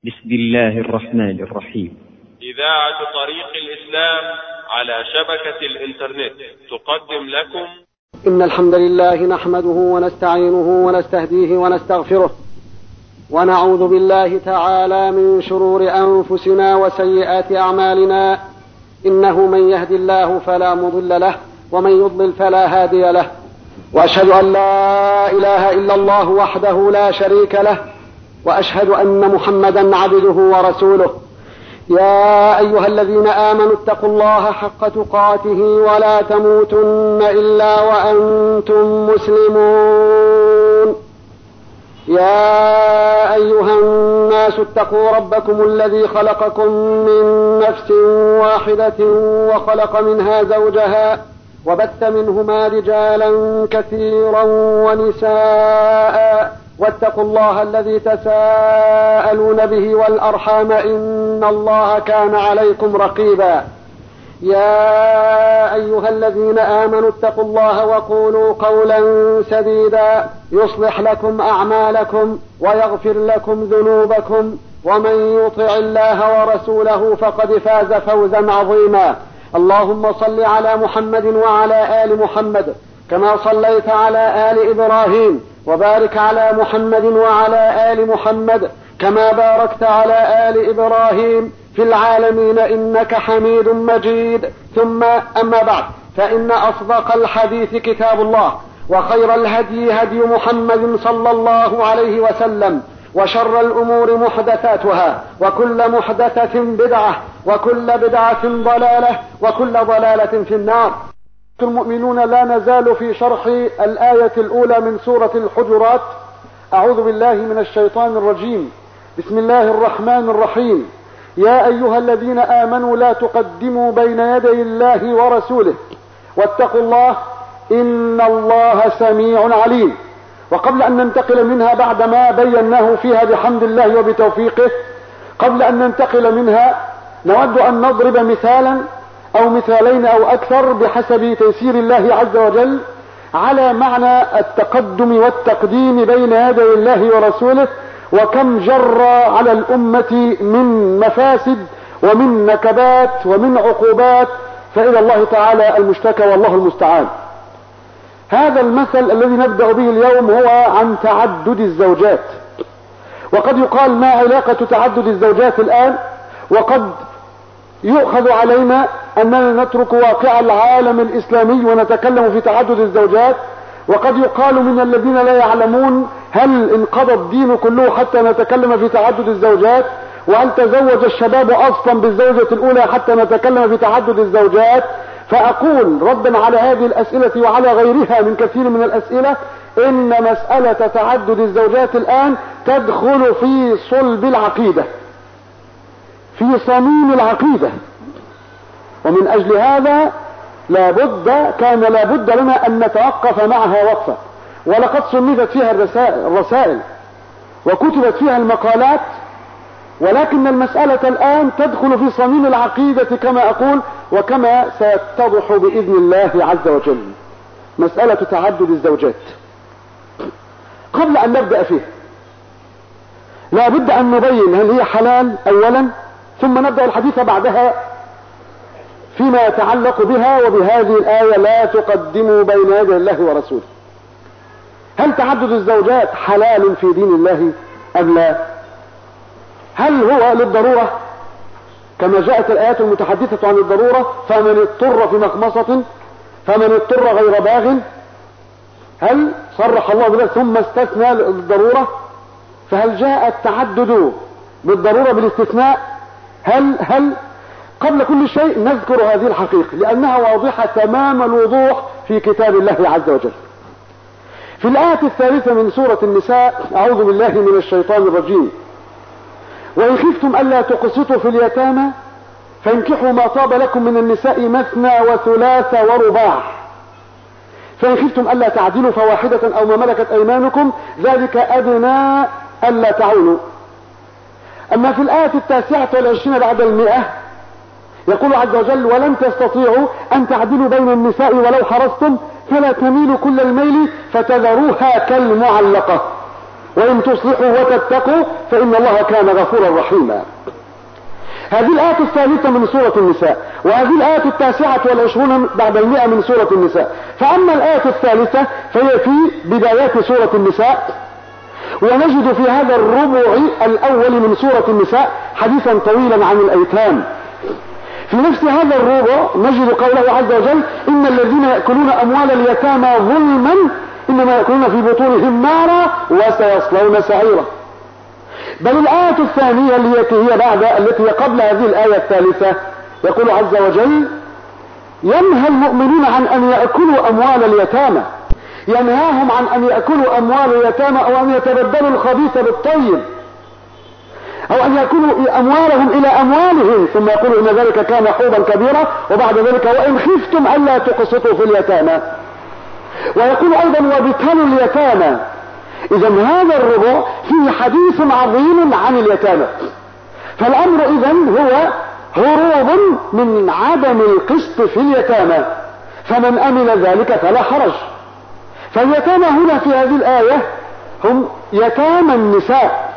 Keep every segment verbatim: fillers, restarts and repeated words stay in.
بسم الله الرحمن الرحيم. إذاعة طريق الإسلام على شبكة الإنترنت تقدم لكم إن الحمد لله نحمده ونستعينه ونستهديه ونستغفره ونعوذ بالله تعالى من شرور أنفسنا وسيئات أعمالنا، إنه من يهد الله فلا مضل له ومن يضلل فلا هادي له، وأشهد أن لا إله إلا الله وحده لا شريك له، وأشهد أن محمدا عبده ورسوله. يا أيها الذين آمنوا اتقوا الله حق تقاته ولا تموتن إلا وأنتم مسلمون. يا أيها الناس اتقوا ربكم الذي خلقكم من نفس واحدة وخلق منها زوجها وبث منهما رجالا كثيرا ونساء، واتقوا الله الذي تساءلون به والأرحام إن الله كان عليكم رقيبا. يا أيها الذين آمنوا اتقوا الله وقولوا قولا سديدا يصلح لكم أعمالكم ويغفر لكم ذنوبكم، ومن يطع الله ورسوله فقد فاز فوزا عظيما. اللهم صل على محمد وعلى آل محمد كما صليت على آل إبراهيم، وبارك على محمد وعلى آل محمد كما باركت على آل إبراهيم في العالمين إنك حميد مجيد. ثم أما بعد، فإن أصدق الحديث كتاب الله، وخير الهدي هدي محمد صلى الله عليه وسلم، وشر الأمور محدثاتها، وكل محدثة بدعة، وكل بدعة ضلالة، وكل ضلالة في النار. المؤمنون، لا نزال في شرح الآية الأولى من سورة الحجرات. أعوذ بالله من الشيطان الرجيم. بسم الله الرحمن الرحيم. يا أيها الذين آمنوا لا تقدموا بين يدي الله ورسوله واتقوا الله إن الله سميع عليم. وقبل أن ننتقل منها بعد ما بيناه فيها بحمد الله وبتوفيقه، قبل أن ننتقل منها نود أن نضرب مثالا أو مثالين أو أكثر بحسب تيسير الله عز وجل على معنى التقدم والتقديم بين يدي الله ورسوله، وكم جر على الأمة من مفاسد ومن نكبات ومن عقوبات، فإلى الله تعالى المشتكى والله المستعان. هذا المثل الذي نبدأ به اليوم هو عن تعدد الزوجات. وقد يقال ما علاقة تعدد الزوجات الآن؟ وقد يؤخذ علينا أننا نترك واقع العالم الإسلامي ونتكلم في تعدد الزوجات. وقد يقال من الذين لا يعلمون هل انقضى الدين كله حتى نتكلم في تعدد الزوجات؟ وهل تزوج الشباب أصلا بالزوجة الأولى حتى نتكلم في تعدد الزوجات؟ فأقول ردا على هذه الأسئلة وعلى غيرها من كثير من الأسئلة، إن مسألة تعدد الزوجات الآن تدخل في صلب العقيدة، في صميم العقيدة، ومن أجل هذا لابد كان لابد لنا أن نتوقف معها وقفة. ولقد صنفت فيها الرسائل وكتبت فيها المقالات، ولكن المسألة الآن تدخل في صميم العقيدة كما أقول، وكما سيتضح بإذن الله عز وجل مسألة تعدد الزوجات. قبل أن نبدأ فيه لابد أن نبين هل هي حلال أولا، ثم نبدأ الحديث بعدها فيما يتعلق بها وبهذه الآية لا تقدموا بين يدي الله ورسوله. هل تعدد الزوجات حلال في دين الله أم لا؟ هل هو للضرورة كما جاءت الآيات المتحدثة عن الضرورة؟ فمن اضطر في مخمصة فمن اضطر غير باغ. هل صرح الله بذلك ثم استثنى للضرورة؟ فهل جاء التعدد بالضرورة بالاستثناء؟ هل هل قبل كل شيء نذكر هذه الحقيقة لأنها واضحة تمام الوضوح في كتاب الله عز وجل. في الآية الثالثة من سورة النساء: أعوذ بالله من الشيطان الرجيم. وإن خفتم ألا تقسطوا في اليتامى فانكحوا ما طاب لكم من النساء مثنى وثلاث ورباع، فإن خفتم ألا تعدلوا فواحدة أو ما ملكت أيمانكم ذلك أدنى ألا تعولوا. أما في الآية التاسعة والعشرين بعد المئة يقول عز وجل: ولن تستطيعوا أن تعدلوا بين النساء ولو حرصتم فلا تميلوا كل الميل فتذروها كالمعلقة. وإن تصلحوا وتتقوا فإن الله كان غفورا رحيما. هذه الآية الثالثة من سورة النساء، وهذه الآية التاسعة والعشرون بعد المئة من سورة النساء. فأما الآية الثالثة فهي في بدايات سورة النساء، ونجد في هذا الربع الأول من سورة النساء حديثا طويلا عن الأيتام. في نفس هذا الربع نجد قوله عز وجل: إن الذين يأكلون أموال اليتامى ظلما إنما يأكلون في بطونهم نارا وسيصلون سعيرا. بل الآية الثانية التي هي بعد التي هي قبل هذه الآية الثالثة يقول عز وجل: ينهى المؤمنين عن أن يأكلوا أموال اليتامى، ينهاهم عن أن يأكلوا أموال اليتامى أو أن يتبدلوا الخبيث بالطيب، أو أن يأكلوا أموالهم إلى أموالهم، ثم يقول إن ذلك كان حوبا كبيرا، وبعد ذلك: وإن خفتم ألا تقسطوا في اليتامى. ويقول أيضا: وابتلوا اليتامى. إذا هذا الربع فيه حديث عظيم عن اليتامى. فالأمر إذن هو هروب من عدم القسط في اليتامى، فمن أمن ذلك فلا حرج. فاليتامى هنا في هذه الآية هم يتامى النساء.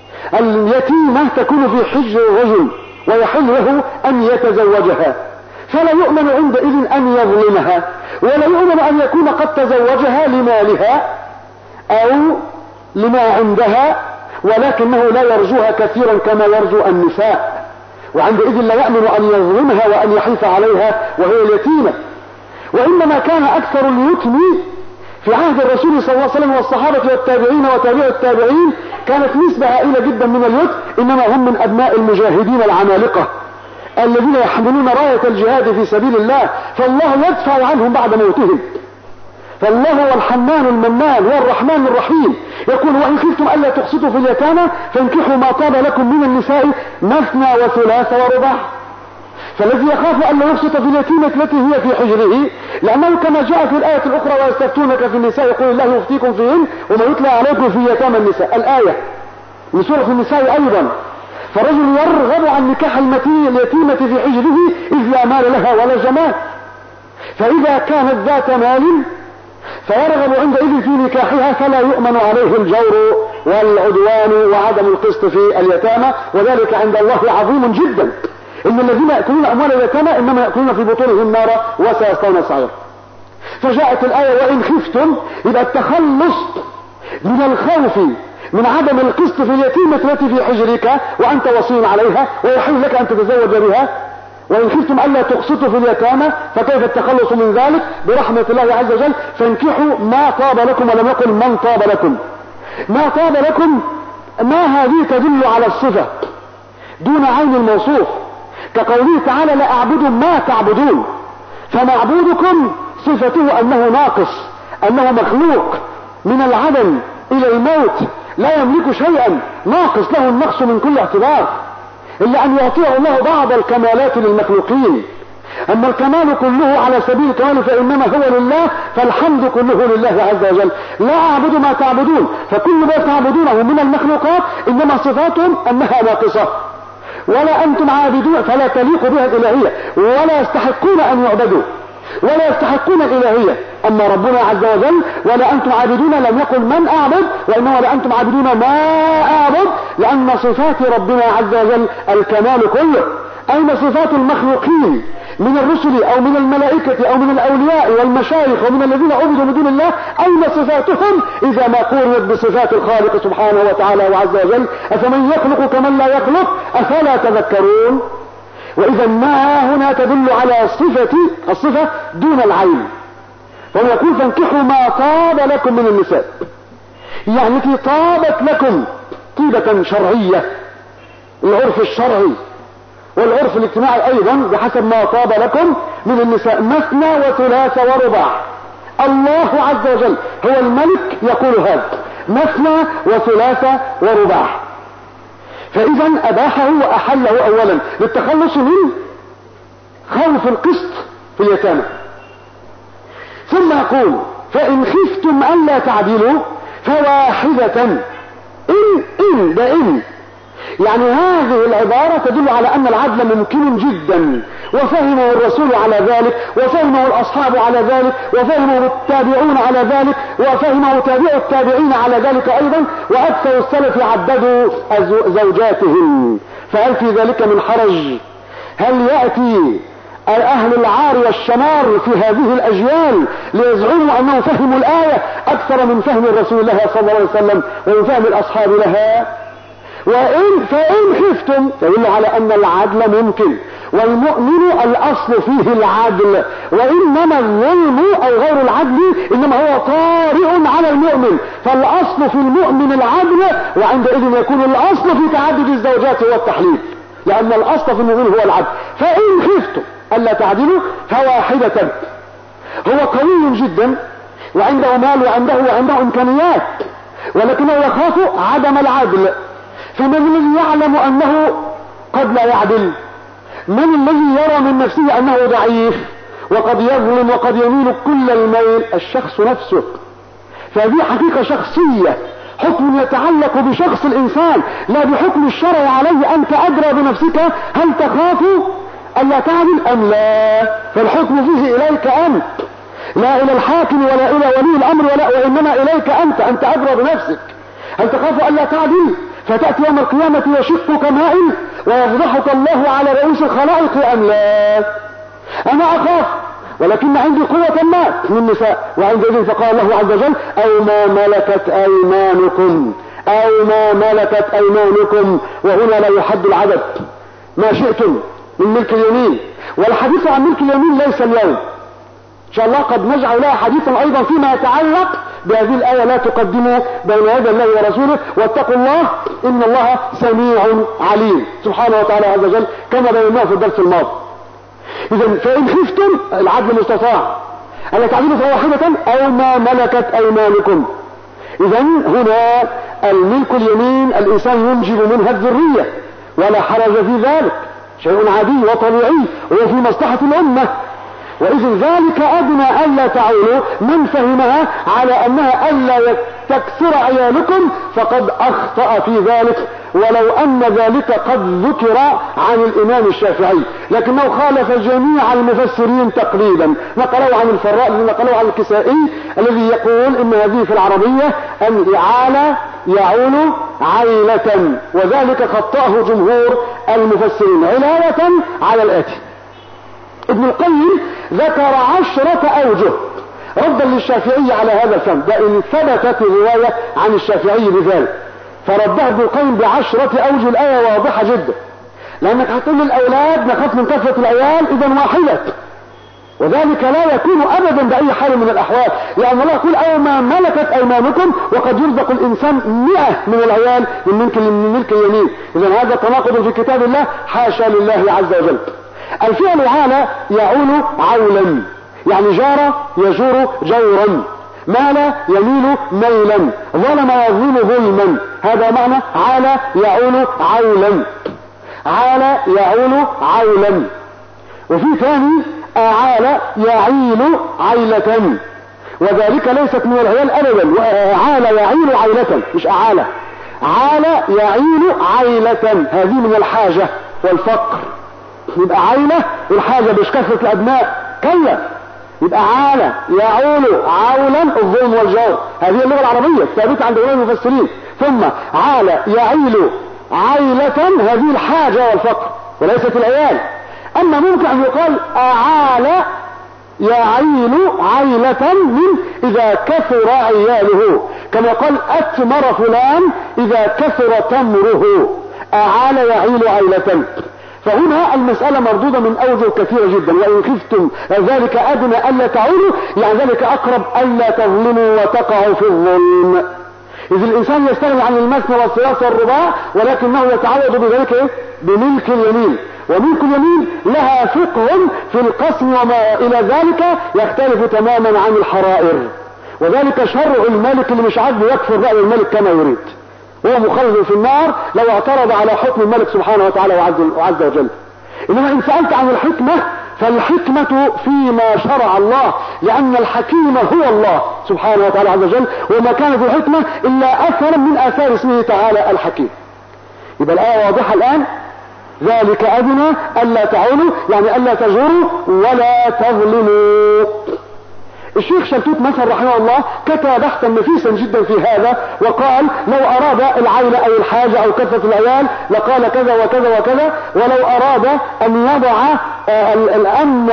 اليتيمة تكون في حجر الرجل ويحل له أن يتزوجها، فلا يؤمن عندئذ أن يظلمها، ولا يؤمن أن يكون قد تزوجها لمالها أو لما عندها، ولكنه لا يرجوها كثيرا كما يرجو النساء، وعندئذ لا يأمن أن يظلمها وأن يحيف عليها وهي اليتيمة. وإنما كان أكثر اليتم في عهد الرسول صلى الله عليه وسلم والصحابة والتابعين وتابع التابعين كانت نسبة هائلة جدا من اليتم، إنما هم من أبناء المجاهدين العمالقة الذين يحملون راية الجهاد في سبيل الله، فالله يدفع عنهم بعد موتهم. فالله هو الحنان المنان والرحمن الرحيم، يقول: وإن خفتم ألا تقسطوا في اليتامى فانكحوا ما طاب لكم من النساء مثنى وثلاث ورباع. فالذي يخاف ألا يقسط في اليتيمة التي هي في حجره، لأنه كما جاء في الآية الأخرى: ويستفتونك في النساء يقول الله يفتيكم فيهن وما يتلى عليكم في يتامى النساء، الآية من سورة النساء أيضا. فالرجل يرغب عن نكاح اليتيمة في حجره إذ لا مال لها ولا جمال، فإذا كانت ذات مال فيرغب عندئذ في نكاحها فلا يؤمن عليه الجور والعدوان وعدم القسط في اليتامى، وذلك عند الله عظيم جدا. إن الذين يأكلون أموال اليتامى إنما يأكلون في بطونهم نارا وسيصلون سعيرا. فجاءت الآية: وإن خفتم، يبقى التخلص من الخوف من عدم القسط في اليتيمة التي في حجرك وأنت وصي عليها ويحل لك أن تتزوج بها. وإن خفتم ألا تقسطوا في اليتامى، فكيف التخلص من ذلك؟ برحمة الله عز وجل: فانكحوا ما طاب لكم، ولم يقل من طاب لكم. ما طاب لكم، ما هذه تدل على الصفة دون عين الموصوف، كقوله تعالى: لا أعبد ما تعبدون. فمعبودكم صفته أنه ناقص، أنه مخلوق من العدم إلى الموت، لا يملك شيئا، ناقص، له النقص من كل اعتبار، إلا أن يعطيه الله بعض الكمالات للمخلوقين. أما الكمال كله على سبيل الكمال فإنما هو لله، فالحمد كله لله عز وجل. لا أعبد ما تعبدون، فكل ما تعبدونه من المخلوقات إنما صفاتهم أنها ناقصة، ولا أنتم عابدون، فلا تليق بها الإلهية، ولا يستحقون أن يعبدوا، ولا يستحقون الإلهية. أما ربنا عز وجل: ولا أنتم عابدون، لم يقل من أعبد، وإنما ولا أنتم عابدون ما أعبد، لأن صفات ربنا عز وجل الكمال كله. أين صفات المخلوقين من الرسل أو من الملائكة أو من الأولياء والمشايخ ومن الذين عبدوا من دون الله؟ أين صفاتهم إذا ما قرنت بصفات الخالق سبحانه وتعالى وعز وجل؟ أفمن يخلق كمن لا يخلق أفلا تذكرون؟ وإذا ما هنا تدل على صفة الصفة دون العين. فهو يقول: فانكحوا ما طاب لكم من النساء، يعني التي طابت لكم طيبة شرعية، العرف الشرعي والعرف الاجتماعي أيضا بحسب ما طاب لكم من النساء مثنى وثلاث ورباع. الله عز وجل هو الملك يقول هذا: مثنى وثلاث ورباع. فإذا أباحه وأحله أولا للتخلص من خوف القسط في اليتامى، ثم يقول: فإن خفتم ألا تعدلوا فواحدة. إن إن ده إن يعني هذه العبارة تدل على أن العدل ممكن جدا وفهمه الرسول على ذلك، وفهمه الأصحاب على ذلك، وفهمه التابعون على ذلك، وفهمه تابع التابعين على ذلك أيضا، وأكثر السلف عددوا زوجاتهم. فهل في ذلك من حرج؟ هل يأتي أهل العار والشمار في هذه الأجيال ليزعموا أنهم فهموا الآية أكثر من فهم الرسول الله صلى الله عليه وسلم ومن فهم الأصحاب لها؟ وإن فإن خفتم فيدل على أن العدل ممكن، والمؤمن الأصل فيه العدل، وإنما الظلم أو غير العدل إنما هو طارئ على المؤمن، فالأصل في المؤمن العدل، وعندئذ يكون الأصل في تعدد الزوجات هو التحليل، لأن الأصل في المؤمن هو العدل. فإن خفتم ألا تعدلوا فواحدة. هو قوي جدا وعنده مال وعنده وعنده إمكانيات، ولكنه يخاف عدم العدل. فمن الذي يعلم أنه قد لا يعدل؟ من الذي يرى من نفسه أنه ضعيف وقد يظلم وقد يميل كل الميل؟ الشخص نفسه. فهذه حقيقة شخصية، حكم يتعلق بشخص الإنسان لا بحكم الشرع عليه. أنت أدرى بنفسك، هل تخاف ألا تعدل أم لا؟ فالحكم فيه إليك أنت، لا إلى الحاكم ولا إلى ولي الأمر ولا، وإنما إليك أنت. أنت أدرى بنفسك. هل تخاف ألا تعدل فتأتي يوم القيامة يشقك مائل ويفضحك الله على رؤوس الخلائق أم لا؟ أنا أخاف ولكن عندي قوة ما من النساء، وعندئذ فقال الله عز وجل أو ما ملكت أيمانكم، أو ما ملكت أيمانكم، وهنا لا يحد العدد، ما شئتم من ملك اليمين. والحديث عن ملك اليمين ليس اليوم، إن شاء الله قد نجعل لها حديثا أيضا فيما يتعلق بهذه الآية، لا تقدموا بين يدي الله ورسوله واتقوا الله إن الله سميع عليم سبحانه وتعالى عز وجل، كما بيناه في الدرس الماضي. إذن فإن خفتم العدل مستطاع ألا تعدلوا فواحدة أو ما ملكت أيمانكم. إذن هنا الملك اليمين الإنسان ينجب منها الذرية ولا حرج في ذلك، شيء عادي وطبيعي وفي مصلحة الأمة. وإذن ذلك أدنى ألا تعولوا، من فهمها على أنها ألا تكثر عيالكم فقد أخطأ في ذلك، ولو أن ذلك قد ذكر عن الإمام الشافعي لكنه خالف جميع المفسرين تقريبا. نقلوا عن الفراء، نقلوا عن الكسائي الذي يقول إن هذه في العربية أن إعالة يعول عيلة، وذلك خطأه جمهور المفسرين علاوة على الآتي. ابن القيم ذكر عشرة أوجه ردا للشافعي على هذا الفهم، ده إن ثبتت الرواية عن الشافعي بذلك، فردها ابن القيم بعشرة أوجه. الآية واضحة جدا، لأنك هتقول للأولاد نخاف من كثرة العيال، إذا واحدة، وذلك لا يكون أبدا بأي حال من الأحوال، لأن الله يقول أو ما ملكت أيمانكم، وقد يرزق الإنسان مئة من العيال من ملك من ملك اليمين. إذا هذا تناقض في كتاب الله، حاشا لله عز وجل. الفعل عال يعول عولا، يعني جار يجور جورا، مال يميل ميلا، ظلم يظلم ظلما، هذا معنى عال يعول عولا. عال يعول عولا. وفي ثاني أعال يعيل عيلة، وذلك ليست من العيال أبدا، عال يعيل عيلة مش أعال، عال يعيل عيلة، هذه من الحاجة والفقر. يبقى عيلة الحاجة مش كثرة الأبناء، كلا، يبقى عال يعول عولا الظلم والجور، هذه اللغة العربية ثابتة عند غير المفسرين. ثم عال يعيل عيلة، هذه الحاجة والفقر وليست العيال. أما ممكن أن يقال أعال يعيل عيلة من إذا كثر عياله، كما قال أتمر فلان إذا كثر تمره، أعال يعيل عيلة. فهنا المسألة مردودة من أوجه كثيرة جدا. وإن خفتم ذلك أدنى ألا تعولوا، يعني ذلك أقرب ألا تظلموا وتقعوا في الظلم. إذ الإنسان يستغني عن المثنى والثلاث والرباع، ولكنه يتعوض بذلك إيه؟ بملك اليمين. وملك اليمين لها فقه في القسم وما إلى ذلك يختلف تماما عن الحرائر، وذلك شرع الملك اللي مش عاجبه يكفر رأي الملك كما يريد، وهو مخلد في النار لو اعترض على حكم الملك سبحانه وتعالى وعز وجل. إنما إن سألت عن الحكمة فالحكمة فيما شرع الله، لأن الحكيم هو الله سبحانه وتعالى عز وجل، وما كانت الحكمة إلا أثرا من آثار اسمه تعالى الحكيم. يبقى الآية واضحة الآن، ذلك أدنى ألا تعولوا، يعني ألا تجوروا ولا تظلموا. الشيخ شلتوت مثلا رحمه الله كتب بحثا نفيسا جدا في هذا، وقال لو أراد العيل أو الحاجة أو كثرة العيال لقال كذا وكذا وكذا، ولو أراد أن يضع الأمن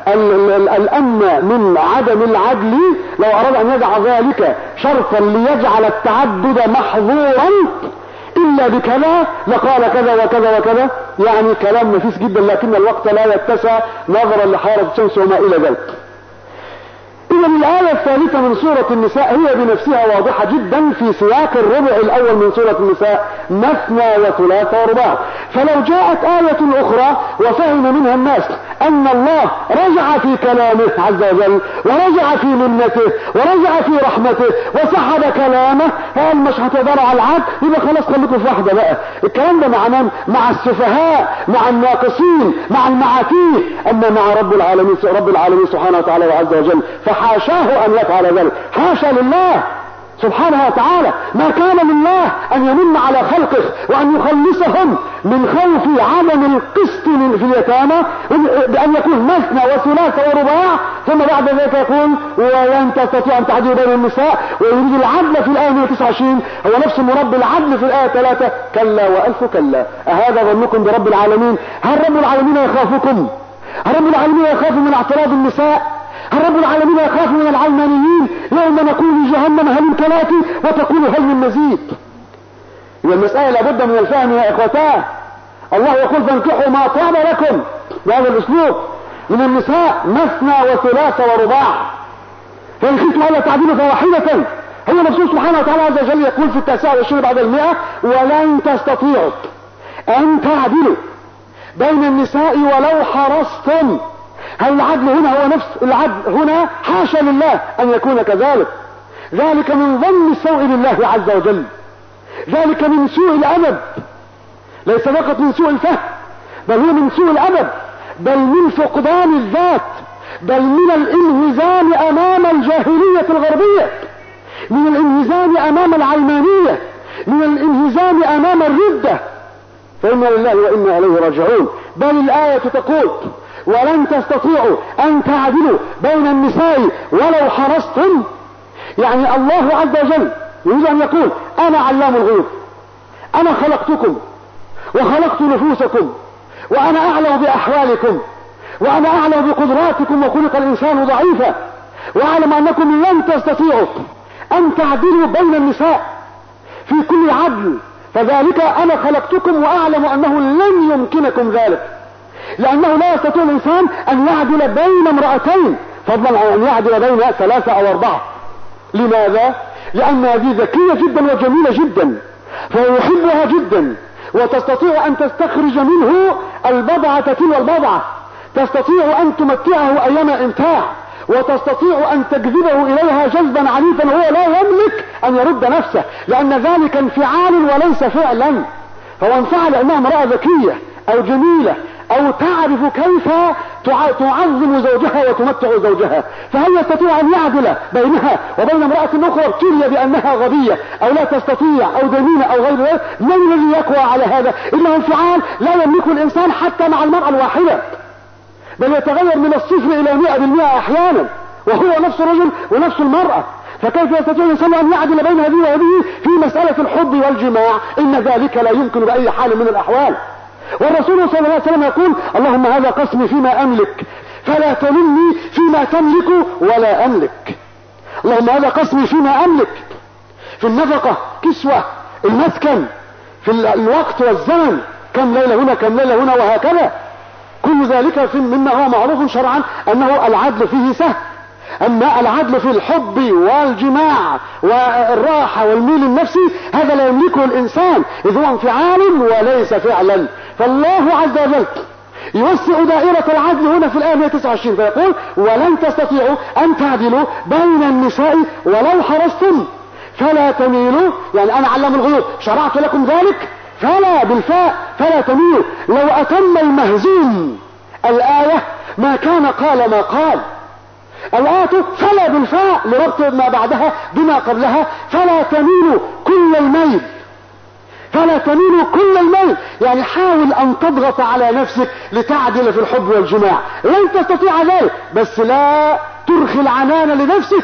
الأمن من عدم العدل، لو أراد أن يضع ذلك شرطا ليجعل التعدد محظورا إلا بكذا لقال كذا وكذا وكذا. يعني كلام نفيس جدا، لكن الوقت لا يتسع نظرا لحرارة الشمس وما إلى ذلك. إذا الآية الثالثة من سورة النساء هي بنفسها واضحة جدا في سياق الربع الأول من سورة النساء، مثنى وثلاث ورباع. فلو جاءت آية أخرى وفهم منها الناس أن الله رجع في كلامه عز وجل، ورجع في منته، ورجع في رحمته، وسحب كلامه، قال مش هتقدروا على العدل، يبقى خلاص خليكم في واحدة بقى. الكلام ده مع من؟ مع السفهاء، مع الناقصين، مع المعاتيه. أما مع رب العالمين رب العالمين سبحانه وتعالى وعز وجل فحاشاه أن يفعل ذلك، حاشا لله سبحانه وتعالى. ما كان لله أن يمن على خلقه وأن يخلصهم من خوف عدم القسط في اليتامى بأن يكون مثنى وثلاث ورباع، ثم بعد ذلك يقول ولن تستطيع أن تعدلوا بين النساء، ويريد العدل في الآية مئة وتسعة وعشرين، هو نفس مرب العدل في الآية ثلاثة. كلا وألف كلا، أهذا ظنكم برب العالمين؟ هل رب العالمين يخافكم؟ هل رب العالمين يخاف من اعتراض النساء؟ هل رب العالمين يخاف من العلمانيين يوم نقول جهنم هل امتلأت وتقول هل من مزيد؟ يبقى المسألة لابد من الفهم يا اخوتاه. الله يقول فانكحوا ما طاب لكم بهذا الاسلوب من النساء مثنى وثلاث ورباع، فإن خفتم ألا تعدلوا فواحدة. هو نفسه سبحانه وتعالى عز وجل يقول في التاسعة والعشرين بعد المئة ولن تستطيعوا أن تعدلوا بين النساء ولو حرصتم. هل العدل هنا هو نفس العدل هنا؟ حاشا لله أن يكون كذلك. ذلك من ظن السوء لله عز وجل، ذلك من سوء الأدب، ليس فقط من سوء الفهم، بل هو من سوء الأدب، بل من فقدان الذات، بل من الانهزام أمام الجاهلية الغربية، من الانهزام أمام العلمانية، من الانهزام أمام الردة. فإنا لله وإنا إليه راجعون. بل الآية تقول ولن تستطيعوا أن تعدلوا بين النساء ولو حرصتم. يعني الله عز وجل يريد أن يقول أنا علام الغيوب، أنا خلقتكم وخلقت نفوسكم، وأنا أعلم بأحوالكم، وأنا أعلم بقدراتكم، وخلق الإنسان ضعيفا، وأعلم أنكم لن تستطيعوا أن تعدلوا بين النساء في كل عدل، فذلك أنا خلقتكم وأعلم أنه لن يمكنكم ذلك، لأنه لا يستطيع الإنسان أن يعدل بين امرأتين، فضلا عن أن يعدل بين ثلاثة أو أربعة. لماذا؟ لأن هذه ذكية جدا وجميلة جدا، فهو يحبها جدا، وتستطيع أن تستخرج منه البضعة تلو البضعة، تستطيع أن تمتعه أيام إمتاع، وتستطيع أن تجذبه إليها جذبا عنيفا وهو لا يملك أن يرد نفسه، لأن ذلك انفعال وليس فعلا. فهو انفعل لأنها امرأة ذكية أو جميلة أو تعرف كيف تعظم زوجها وتمتع زوجها، فهل يستطيع أن يعدل بينها وبين امرأة أخرى ابتلي بأنها غبية أو لا تستطيع أو دمينة أو غير ذلك؟ من الذي يقوى على هذا؟ إنه انفعال لا يملكه الإنسان حتى مع المرأة الواحدة، بل يتغير من الصفر إلى مئة بالمئة أحيانا، وهو نفس الرجل ونفس المرأة. فكيف يستطيع الإنسان أن يعدل بين هذه وهذه في مسألة الحب والجماع؟ إن ذلك لا يمكن بأي حال من الأحوال. والرسول صلى الله عليه وسلم يقول اللهم هذا قسمي فيما أملك فلا تلمني فيما تملك ولا أملك. اللهم هذا قسمي فيما أملك، في النفقة، كسوة، المسكن، في الوقت والزمن، كم ليلة هنا كم ليلة هنا وهكذا. كل ذلك مما هو معروف شرعا أنه العدل فيه سهل. أما العدل في الحب والجماع والراحة والميل النفسي هذا لا يملكه الإنسان، إذ هو انفعال وليس فعلا. فالله عز وجل يوسع دائرة العدل هنا في الآية مئة وتسعة وعشرين فيقول ولن تستطيعوا أن تعدلوا بين النساء ولو حرصتم فلا تميلوا. يعني أنا علام الغيوب شرعت لكم ذلك، فلا بالفاء فلا تميلوا. لو أتم المهزوم الآية ما كان قال ما قال. الآية فلا بالفاء لربط ما بعدها بما قبلها، فلا تميلوا كل الميل. فلا تميلوا كل الميل، يعني حاول ان تضغط على نفسك لتعدل في الحب والجماع، لن تستطيع ذلك، بس لا ترخي العنان لنفسك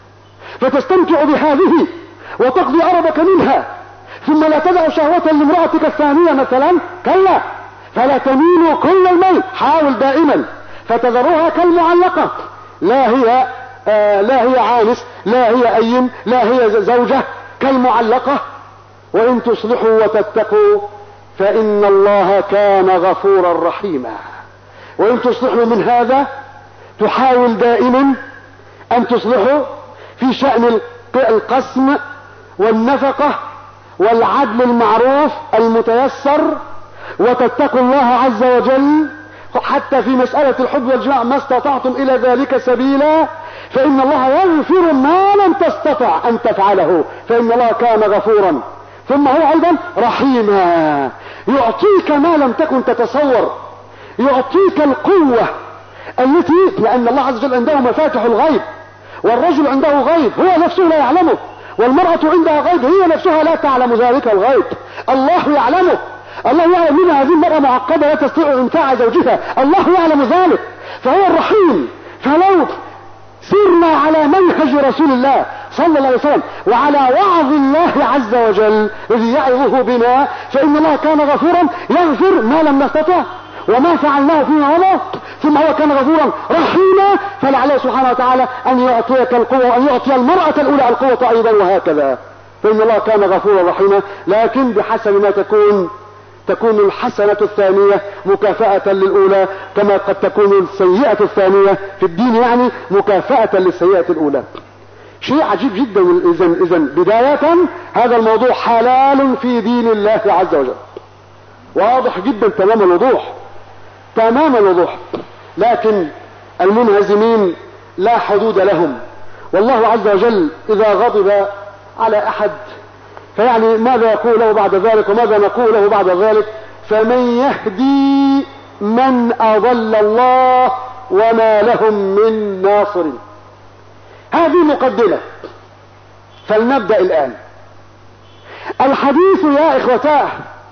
فتستمتع بهذه وتقضي أربك منها، ثم لا تدع شهوة لامرأتك الثانية مثلا، كلا، فلا تميلوا كل الميل، حاول دائما فتذروها كالمعلقة، لا هي آه لا هي عانس، لا هي أيم، لا هي زوجة، كالمعلقة. وإن تصلحوا وتتقوا فإن الله كان غفورا رحيما. وإن تصلحوا من هذا، تحاول دائما أن تصلحوا في شأن القسم والنفقة والعدل المعروف المتيسر، وتتقوا الله عز وجل حتى في مسألة الحب والجماع ما استطعتم إلى ذلك سبيلا، فإن الله يغفر ما لم تستطع أن تفعله، فإن الله كان غفورا. ثم هو أيضا رحيما، يعطيك ما لم تكن تتصور، يعطيك القوة التي، لأن الله عز وجل عنده مفاتح الغيب، والرجل عنده غيب هو نفسه لا يعلمه، والمرأة عندها غيب هي نفسها لا تعلم ذلك الغيب، الله يعلمه. الله يعلم من هذه المرأة معقدة لا تستطيع إمتاع زوجها، الله يعلم ذلك، فهو الرحيم. فلو سرنا على منهج رسول الله صلى الله عليه وسلم وعلى وعظ الله عز وجل الذي يعظه بنا، فإن الله كان غفورا يغفر ما لم نستطع وما فعلناه فيما مضى، ثم هو كان غفورا رحيما، فلعله سبحانه وتعالى أن يعطيك القوة وأن يعطي المرأة الأولى القوة أيضا، وهكذا. فإن الله كان غفورا رحيما، لكن بحسب ما تكون تكون الحسنة الثانية مكافأة للأولى، كما قد تكون السيئة الثانية في الدين يعني مكافأة للسيئة الأولى. شيء عجيب جدا. إذن إذن بداية هذا الموضوع حلال في دين الله عز وجل، واضح جدا تمام الوضوح، تمام الوضوح، لكن المنهزمين لا حدود لهم. والله عز وجل إذا غضب على أحد فيعني ماذا يقول له بعد ذلك وماذا نقول له بعد ذلك؟ فمن يهدي من أضل الله وما لهم من ناصر. هذه مقدمة، فلنبدأ الآن. الحديث يا إخوتاه،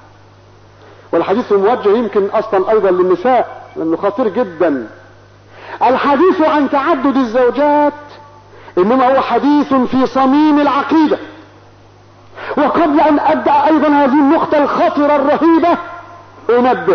والحديث موجه يمكن أصلا أيضا للنساء لأنه خطير جدا، الحديث عن تعدد الزوجات إنما هو حديث في صميم العقيدة. وقبل أن أبدأ أيضا هذه النقطة الخطرة الرهيبة أنبه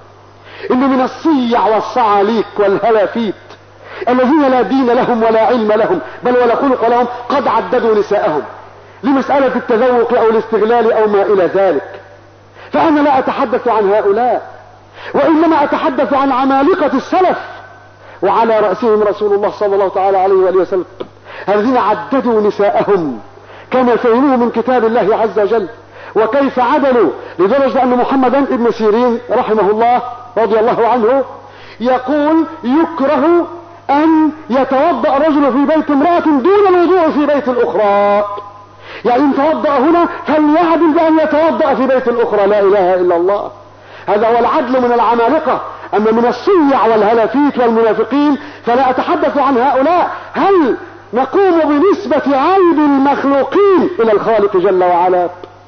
إنه من الصيع والصعاليك والهلافيت الذين لا دين لهم ولا علم لهم بل ولا خلق لهم قد عددوا نساءهم لمسألة التذوق أو الاستغلال أو ما إلى ذلك. فأنا لا أتحدث عن هؤلاء، وإنما أتحدث عن عمالقة السلف، وعلى رأسهم رسول الله صلى الله تعالى عليه وآله وسلم، الذين عددوا نساءهم كما فهموه من كتاب الله عز وجل، وكيف عدلوا، لدرجة أن محمدا ابن سيرين رحمه الله رضي الله عنه يقول يكره أن يتوضأ رجل في بيت امرأة دون الوضوء في بيت الأخرى، يعني إن توضأ هنا فليعدل بأن يتوضأ في بيت الأخرى. لا إله إلا الله. هذا هو العدل من العمالقة. أما من الصيع والهلافيت والمنافقين فلا أتحدث عن هؤلاء. هل نقوم بنسبة عيب المخلوقين إلى الخالق جل وعلا؟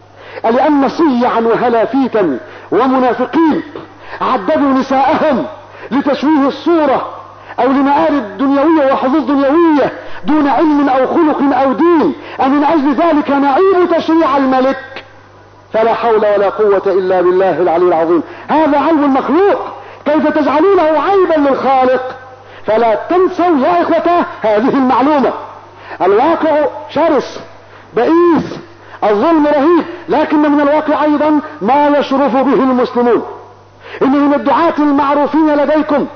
لأن صيعا وهلافيتا ومنافقين عددوا نساءهم لتشويه الصورة أو لمآرب دنيوية وحظوظ دنيوية دون علم أو خلق أو دين، أم من أجل ذلك نعيب تشريع الملك؟ فلا حول ولا قوة إلا بالله العلي العظيم. هذا عيب المخلوق، كيف تجعلونه عيبا للخالق؟ فلا تنسوا يا إخوته هذه المعلومة. الواقع شرس بئيس، الظلم رهيب، لكن من الواقع أيضا ما يشرف به المسلمون. إن من الدعاة المعروفين لديكم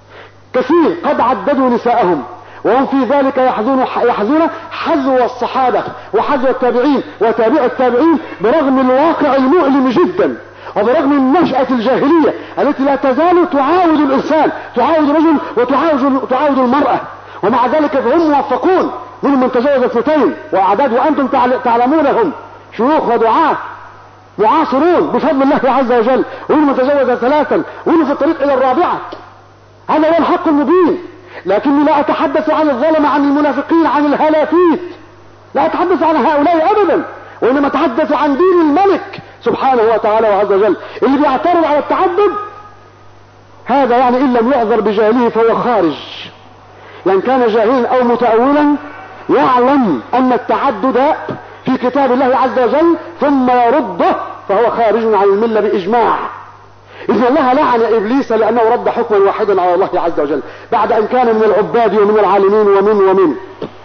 كثير قد عددوا نساءهم، وهم في ذلك يحزون يحزون حذو الصحابة وحذو التابعين وتابع التابعين، برغم الواقع المؤلم جدا وبرغم النشأة الجاهلية التي لا تزال تعاود الإنسان، تعاود الرجل وتعاود تعاود المرأة، ومع ذلك فهم موفقون. منهم من تزوج اثنتين وأعداد وأنتم تعلمونهم، شيوخ ودعاة معاصرون بفضل الله عز وجل، ومنهم من تزوج ثلاثا ومنهم في الطريق إلى الرابعة. هذا هو الحق المبين. لكني لا أتحدث عن الظلم، عن المنافقين، عن الهلافيت، لا أتحدث عن هؤلاء أبدا، وإنما أتحدث عن دين الملك سبحانه وتعالى وعز وجل. اللي بيعترض على التعدد هذا يعني إن لم يعذر بجهله فهو خارج، يعني كان جاهلا أو متأولا يعلم أن التعدد في كتاب الله عز وجل ثم يرده فهو خارج عن الملة بإجماع. إذن الله لعن إبليس لأنه رد حكما واحدا على الله عز وجل بعد أن كان من العباد ومن العالمين ومن ومن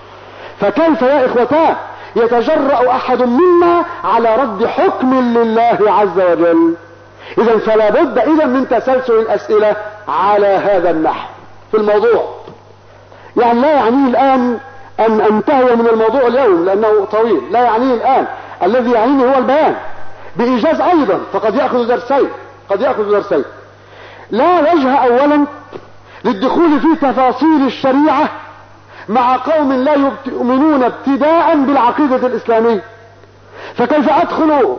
فكيف يا إخوتاه يتجرأ أحد منا على رد حكم لله عز وجل؟ إذن فلا بد إذن من تسلسل الأسئلة على هذا النحو في الموضوع. يعني لا يعنيه الآن أن أنتهي من الموضوع اليوم لأنه طويل، لا يعنيه الآن، الذي يعنيه هو البيان بإيجاز أيضا، فقد يأخذ درسين قد يأخذ درسين. لا وجه أولا للدخول في تفاصيل الشريعة مع قوم لا يؤمنون ابتداء بالعقيدة الإسلامية. فكيف أدخل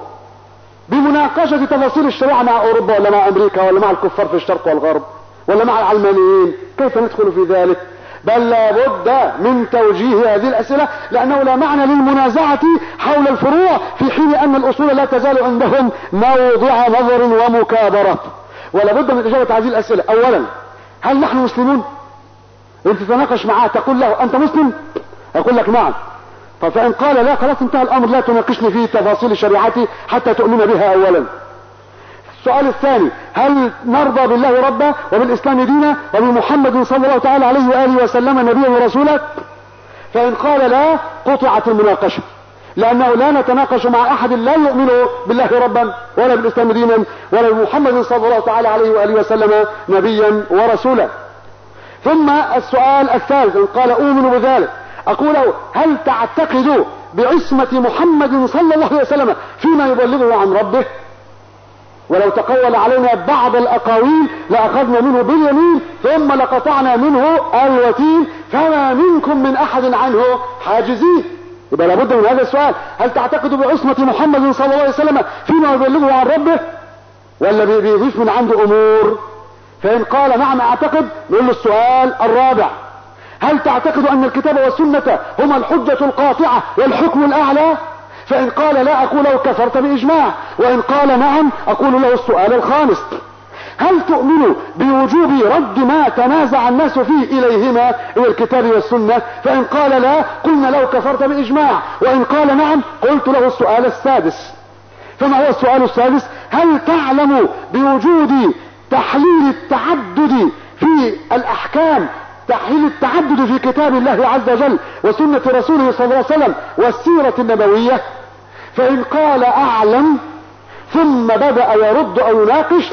بمناقشة تفاصيل الشريعة مع أوروبا ولا مع أمريكا ولا مع الكفار في الشرق والغرب ولا مع العلمانيين؟ كيف ندخل في ذلك؟ بل لا بد من توجيه هذه الأسئلة، لأنه لا معنى للمنازعة حول الفروع في حين أن الأصول لا تزال عندهم موضع نظر ومكابرة. ولا بد من إجابة هذه الأسئلة. أولا، هل نحن مسلمون؟ انت تتناقش معاه تقول له أنت مسلم؟ يقول لك نعم. فإن قال لا خلاص انتهى الأمر، لا تناقشني في تفاصيل شريعتي حتى تؤمن بها أولا. السؤال الثاني، هل نرضى بالله ربا وبالإسلام دينا وبمحمد صلى الله تعالى عليه وآله وسلم نبيا ورسولا؟ فإن قال لا قطعت المناقشة، لأنه لا نتناقش مع أحد لا يؤمن بالله ربا ولا بالإسلام دينا ولا بمحمد صلى الله تعالى عليه وآله وسلم نبيا ورسولا. ثم السؤال الثالث، إن قال أؤمن بذلك، أقول هل تعتقد بعصمة محمد صلى الله عليه وسلم فيما يبلغه عن ربه؟ ولو تقول علينا بعض الأقاويل لأخذنا منه باليمين ثم لقطعنا منه الوتين فما منكم من أحد عنه حاجزين. يبقى لابد من هذا السؤال، هل تعتقد بعصمة محمد صلى الله عليه وسلم فيما يبلغه عن ربه ولا بيضيف من عنده أمور؟ فإن قال نعم أعتقد، نقول له السؤال الرابع، هل تعتقد أن الكتاب والسنة هما الحجة القاطعة والحكم الأعلى؟ فإن قال لا أقول له كفرت بإجماع، وإن قال نعم أقول له السؤال الخامس، هل تؤمن بوجوب رد ما تنازع الناس فيه إليهما إلى الكتاب والسنة؟ فإن قال لا قلنا له كفرت بإجماع، وإن قال نعم قلت له السؤال السادس. فما هو السؤال السادس؟ هل تعلم بوجود تحليل التعدد في الأحكام، تحليل التعدد في كتاب الله عز وجل وسنة رسوله صلى الله عليه وسلم والسيرة النبوية؟ فإن قال أعلم ثم بدأ يرد أو يناقش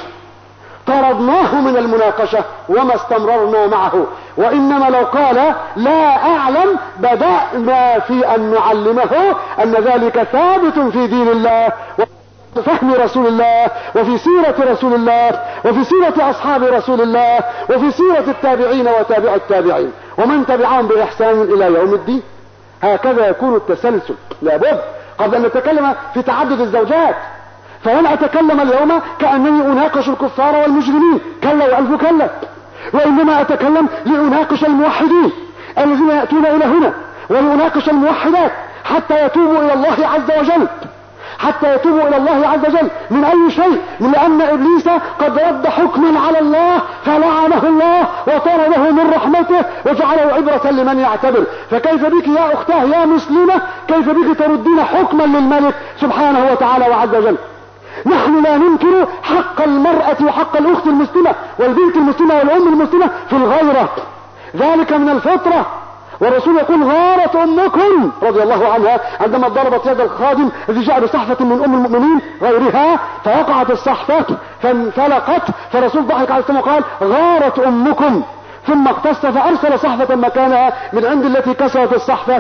طردناه من المناقشة وما استمررنا معه. وإنما لو قال لا أعلم بدأنا في أن نعلمه أن ذلك ثابت في دين الله فهم رسول الله وفي سيرة رسول الله وفي سيرة أصحاب رسول الله وفي سيرة التابعين وتابع التابعين ومن تبعهم بإحسان إلى يوم الدين. هكذا يكون التسلسل. لابد قبل أن نتكلم في تعدد الزوجات، فأنا أتكلم اليوم كأنني أناقش الكفار والمجرمين، كلا وألف كلا، وإنما أتكلم لأناقش الموحدين الذين يأتون إلى هنا، ولأناقش الموحدات حتى يتوبوا إلى الله عز وجل، حتى يتوبوا إلى الله عز وجل من أي شيء؟ من لأن إبليس قد رد حكما على الله فلعنه الله وطرده من رحمته وجعله عبرة لمن يعتبر. فكيف بك يا أختاه يا مسلمة، كيف بك تردين حكما للملك سبحانه وتعالى وعز وجل؟ نحن لا ننكر حق المرأة وحق الأخت المسلمة والبنت المسلمة والأم المسلمة في الغيرة، ذلك من الفطرة. والرسول يقول غارت أمكم رضي الله عنها عندما ضربت يد الخادم الذي جاء بصحفة من أم المؤمنين غيرها فوقعت الصحفة فانفلقت، فالرسول ضحك عليه السلام وقال غارت أمكم، ثم اقتص فأرسل صحفة مكانها من عند التي كسرت الصحفة،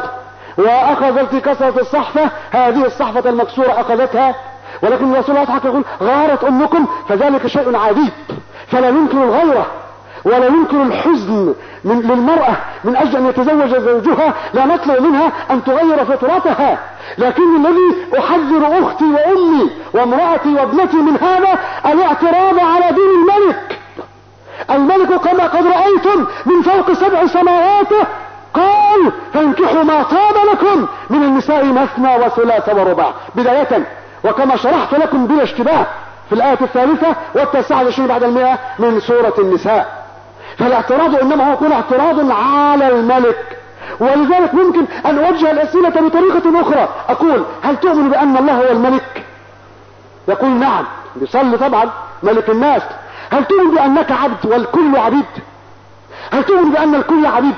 وأخذت كسرت الصحفة هذه الصحفة المكسورة أخذتها، ولكن الرسول يضحك يقول غارت أمكم، فذلك شيء عادي. فلا ننكر الغيرة ولا ينكر الحزن من للمرأة من أجل أن يتزوج زوجها، لا نطلب منها أن تغير فطرتها، لكن الذي أحذر أختي وأمي وامرأتي وابنتي من هذا الاعتراض على دين الملك. الملك كما قد رأيتم من فوق سبع سماواته قال فانكحوا ما طاب لكم من النساء مثنى وثلاث ورباع بداية، وكما شرحت لكم بلا اشتباه في الآية الثالثة والتاسعة والعشرين بعد المئة من سورة النساء. فالاعتراض إنما هو يكون اعتراض على الملك. ولذلك ممكن أن أوجه الأسئلة بطريقة أخرى، أقول هل تؤمن بأن الله هو الملك؟ يقول نعم، بيصلي طبعا ملك الناس. هل تؤمن بأنك عبد والكل عبيد؟ هل تؤمن بأن الكل عبيد؟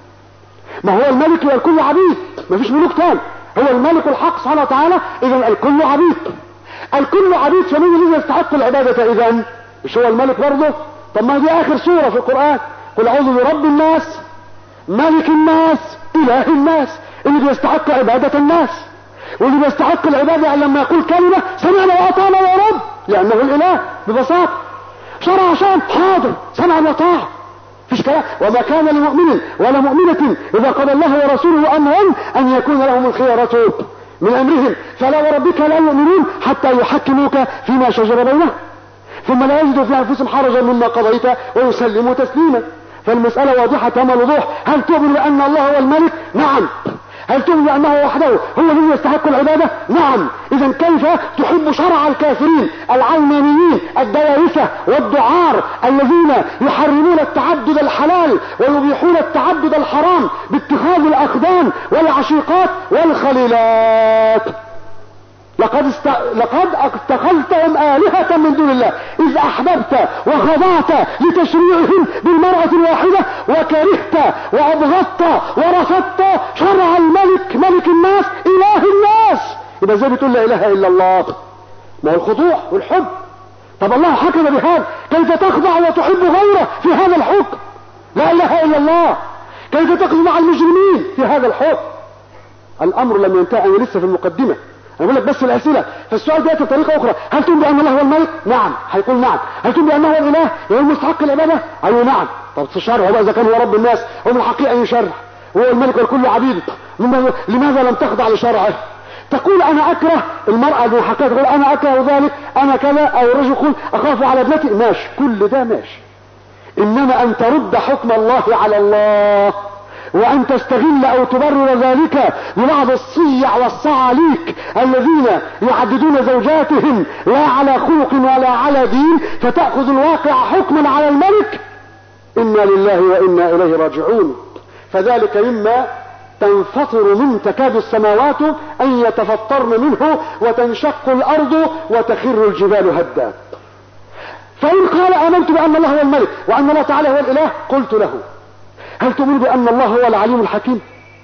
ما هو الملك والكل عبيد، ما فيش ملوك تاني، هو الملك الحق سبحانه وتعالى، إذا الكل عبيد. الكل عبيد، فمن الذي يستحق العبادة إذا؟ مش هو الملك برضه؟ طب ما دي آخر سورة في القرآن، قل أعوذ برب الناس ملك الناس إله الناس، اللي بيستحق عبادة الناس، واللي بيستحق العبادة لما يقول كلمة سمعنا وأطعنا يا رب، لأنه الإله ببساطة. شرع شان حاضر سمع وطاع، فيش كلام. وما كان لمؤمن ولا مؤمنة إذا قضى الله ورسوله أمرا أن يكون لهم الخيرة من أمرهم، فلا وربك لا يؤمنون حتى يحكموك فيما شجر بينهم ثم لا يجدوا في أنفسهم حرجا مما قضيت ويسلموا تسليما. فالمسألة واضحة تمام الوضوح. هل تؤمن بأن الله هو الملك؟ نعم. هل تؤمن بأنه وحده هو الذي يستحق العبادة؟ نعم. إذا كيف تحب شرع الكافرين العلمانيين الدوارثة والدعار الذين يحرمون التعدد الحلال ويبيحون التعدد الحرام باتخاذ الأخدان والعشيقات والخليلات؟ لقد است... لقد اتخذتهم آلهة من دون الله إذ أحببت وخضعت لتشريعهم بالمرأة الواحدة وكرهت وأبغضت ورفضت شرع الملك ملك الناس إله الناس. يبقى ازاي بتقول لا إله إلا الله؟ ما هو الخضوع والحب. طب الله حكم بهذا، كيف تخضع وتحب غيره في هذا الحكم؟ لا إله إلا الله. كيف تقف مع المجرمين في هذا الحكم؟ الأمر لم ينتهي، أنا لسه في المقدمة، أنا بقول لك بس الأسئلة. فالسؤال ده بطريقة أخرى، هل تؤمن بأن الله هو الملك؟ نعم. هيقول نعم. هل تؤمن بأنه هو الإله هو المستحق العبادة؟ أيوه نعم. طب تشرع بقى إذا كان هو رب الناس، هو من الحقيقة أن يشرع، هو الملك والكل عبيد، لماذا لم تخضع لشرعه؟ تقول أنا أكره المرأة دي حكاية، تقول أنا أكره ذلك، أنا كذا، أو الرجل يقول أخاف على ابنتي، ماشي، كل ده ماشي. إنما أن ترد حكم الله على الله وأن تستغل أو تبرر ذلك ببعض الصيع والصعاليك الذين يعددون زوجاتهم لا على خلق ولا على دين، فتأخذ الواقع حكما على الملك، إنا لله وإنا إليه راجعون. فذلك مما تنفطر من تكاد السماوات أن يتفطرن منه وتنشق الأرض وتخر الجبال هدا. فإن قال آمنت بأن الله هو الملك وأن الله تعالى هو الإله، قلت له هل تؤمن بأن الله هو العليم الحكيم؟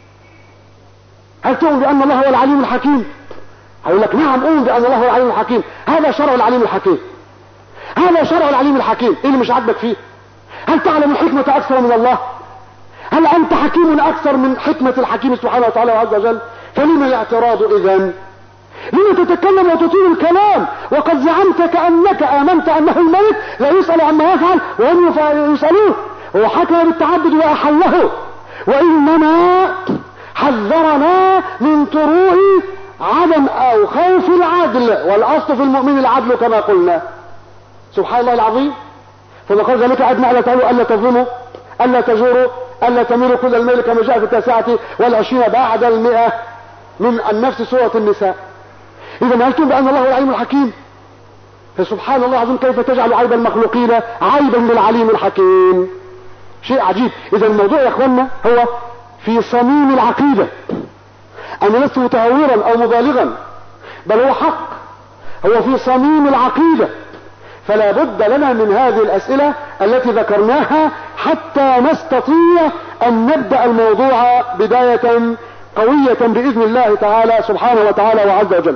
هل تؤمن بأن الله هو العليم الحكيم؟ هقول لك نعم أؤمن بأن الله هو العليم الحكيم. هذا شرع العليم الحكيم، هذا شرع العليم الحكيم. إيه اللي مش عاجبك فيه؟ هل تعلم الحكمة أكثر من الله؟ هل أنت حكيم أكثر من حكمة الحكيم سبحانه وتعالى عز وجل؟ فلما الاعتراض إذن؟ لما تتكلم وتطيل الكلام وقد زعمت كأنك آمنت أنه الملك لا يسأل عما يفعل وهم يسألوه؟ هو حكم بالتعدد وأحله، وإنما حذرنا من طروء عدم أو خوف العدل، والأصل في المؤمن العدل كما قلنا. سبحان الله العظيم. فما قال ذلك أدنى ألا تعلوا ألا تظلموا ألا تجوروا ألا تميلوا كل الميل كما جاء في التاسعة والعشرين بعد المئة من النفس سورة النساء. إذا هل تؤمن بأن الله هو العليم الحكيم؟ فسبحان الله العظيم كيف تجعل عيب المخلوقين عيبا للعليم الحكيم؟ شيء عجيب. إذا الموضوع يا أخوانا هو في صميم العقيدة. أنا لست متهورا أو مبالغا، بل هو حق، هو في صميم العقيدة. فلا بد لنا من هذه الأسئلة التي ذكرناها حتى نستطيع أن نبدأ الموضوع بداية قوية بإذن الله تعالى سبحانه وتعالى وعز وجل.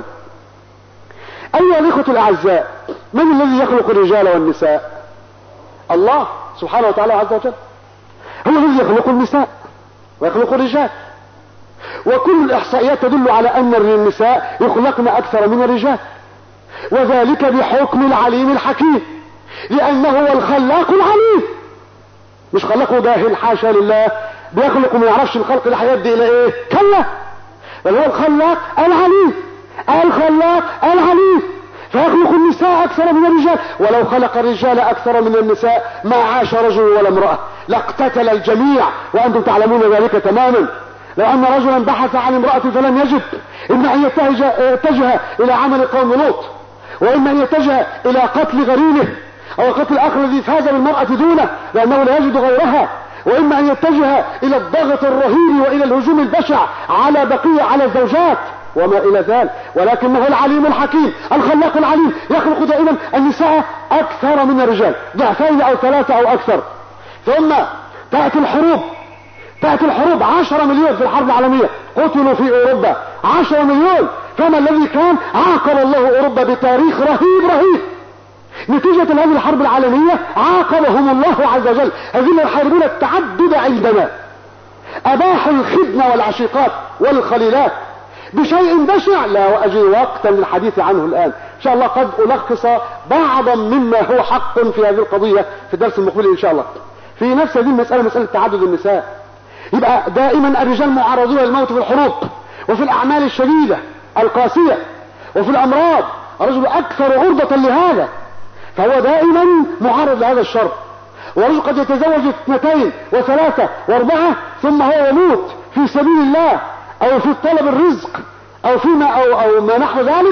أيها الإخوة الأعزاء، من الذي يخلق الرجال والنساء؟ الله سبحانه وتعالى عز وجل هو الذي يخلق النساء ويخلق الرجال. وكل الإحصائيات تدل على أن النساء يخلقن أكثر من الرجال، وذلك بحكم العليم الحكيم، لأنه هو الخلاق العليم. مش خلقه جاهل حاشا لله بيخلق وما يعرفش الخلق اللي هيؤدي إلى إيه، كلا، بل هو الخلاق العليم، الخلاق العليم، فيخلق النساء أكثر من الرجال. ولو خلق الرجال أكثر من النساء ما عاش رجل ولا امرأة، لاقتتل الجميع، وأنتم تعلمون ذلك تماما. لو أن رجلا بحث عن امرأة فلم يجد، إما أن يتجه إلى عمل قوم لوط، وإما أن يتجه إلى قتل غريمه أو قتل الآخر الذي فاز بالمرأة دونه لأنه لا يجد غيرها، وإما أن يتجه إلى الضغط الرهيب وإلى الهجوم البشع على بقية على الزوجات وما إلى ذلك. ولكنه العليم الحكيم الخلاق العليم يخلق دائما النساء أكثر من الرجال، ضعفين أو ثلاثة أو أكثر. ثم تأتي الحروب، تأتي الحروب عشرة مليون في الحرب العالمية قتلوا في أوروبا، عشرة مليون. فما الذي كان؟ عاقب الله أوروبا بتاريخ رهيب رهيب. نتيجة هذه الحرب العالمية عاقبهم الله عز وجل. هذين يحاربون التعدد عندنا، أباحوا الخدن والعشيقات والخليلات بشيء بشع لا أجد وقتا للحديث عنه الآن. إن شاء الله قد ألخص بعضا مما هو حق في هذه القضية في الدرس المقبل إن شاء الله. في نفس هذه المسألة، مسألة تعدد النساء، يبقى دائما الرجال معرضون للموت في الحروب وفي الأعمال الشديدة القاسية وفي الأمراض، الرجل أكثر عرضة لهذا، فهو دائما معرض لهذا الشر. والرجل قد يتزوج اثنتين وثلاثة واربعة ثم هو يموت في سبيل الله أو في طلب الرزق أو فيما أو, أو ما نحو ذلك.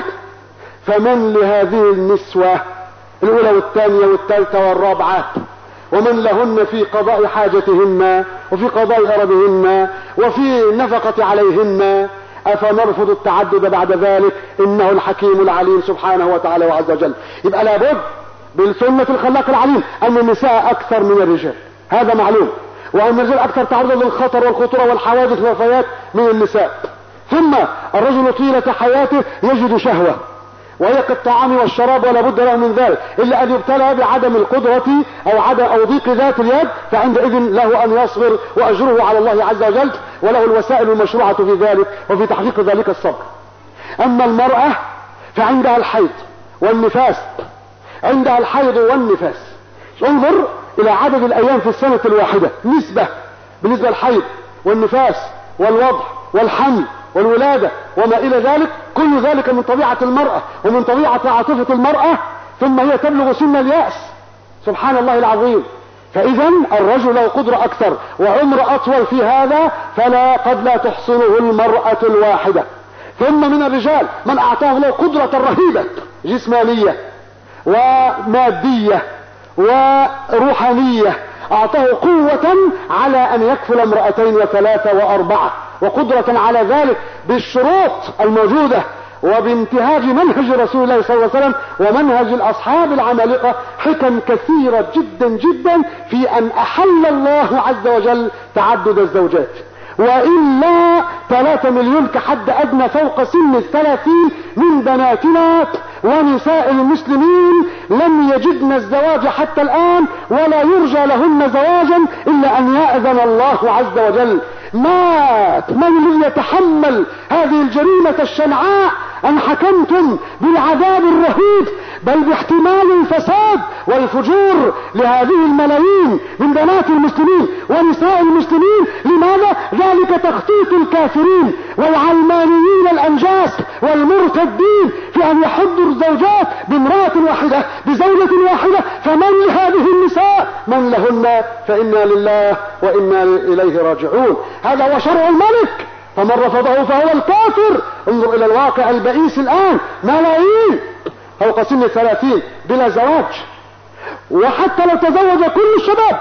فمن لهذه النسوة الأولى والثانية والثالثة والرابعة ومن لهن في قضاء حاجتهن وفي قضاء أربهن وفي النفقة عليهن، أفنرفض التعدد بعد ذلك؟ إنه الحكيم العليم سبحانه وتعالى وعز وجل. يبقى لابد بالسنة الخلاق العليم أن النساء أكثر من الرجال، هذا معلوم، وأن الرجال أكثر تعرضا للخطر والخطورة والحوادث والوفيات من النساء. ثم الرجل طيلة حياته يجد شهوة وهي كالطعام والشراب ولا بد له من ذلك، إلا أن يبتلى بعدم القدرة أو عدم أو ضيق ذات اليد، فعندئذ له أن يصبر وأجره على الله عز وجل، وله الوسائل المشروعة في ذلك وفي تحقيق ذلك الصبر. أما المرأة فعندها الحيض والنفاس، عندها الحيض والنفاس. انظر إلى عدد الأيام في السنة الواحدة، نسبة بالنسبة للحيض والنفاس والوضع والحمل والولادة وما إلى ذلك، كل ذلك من طبيعة المرأة ومن طبيعة عاطفة المرأة، ثم هي تبلغ سن اليأس، سبحان الله العظيم. فإذا الرجل له قدرة أكثر وعمر أطول في هذا، فلا قد لا تحصله المرأة الواحدة. ثم من الرجال من أعطاه له قدرة رهيبة جسمانية ومادية وروحانية، أعطاه قوة على أن يكفل امرأتين وثلاثة وأربعة، وقدرة على ذلك بالشروط الموجودة وبانتهاج منهج رسول الله صلى الله عليه وسلم ومنهج الأصحاب العمالقة. حكم كثيرة جدا جدا في أن أحل الله عز وجل تعدد الزوجات، وإلا ثلاثة مليون كحد أدنى فوق سن الثلاثين من بناتنا ونساء المسلمين لم يجدن الزواج حتى الآن، ولا يرجى لهن زواجا إلا أن يأذن الله عز وجل. ما من الذي يتحمل هذه الجريمة الشنعاء أن حكمتم بالعذاب الرهيب بل باحتمال الفساد والفجور لهذه الملايين من بنات المسلمين ونساء المسلمين؟ لماذا؟ ذلك تخطيط الكافرين والعلمانيين الأنجاس والمرتدين في أن يحضوا الزوجات بامرأة واحدة بزوجة واحدة. فمن لهذه النساء؟ من لهن؟ فإنا لله وإنا إليه راجعون. هذا هو شرع الملك، فمن رفضه فهو الكافر. انظر إلى الواقع البئيس الآن، ملايين فوق سن الثلاثين بلا زواج، وحتى لو تزوج كل الشباب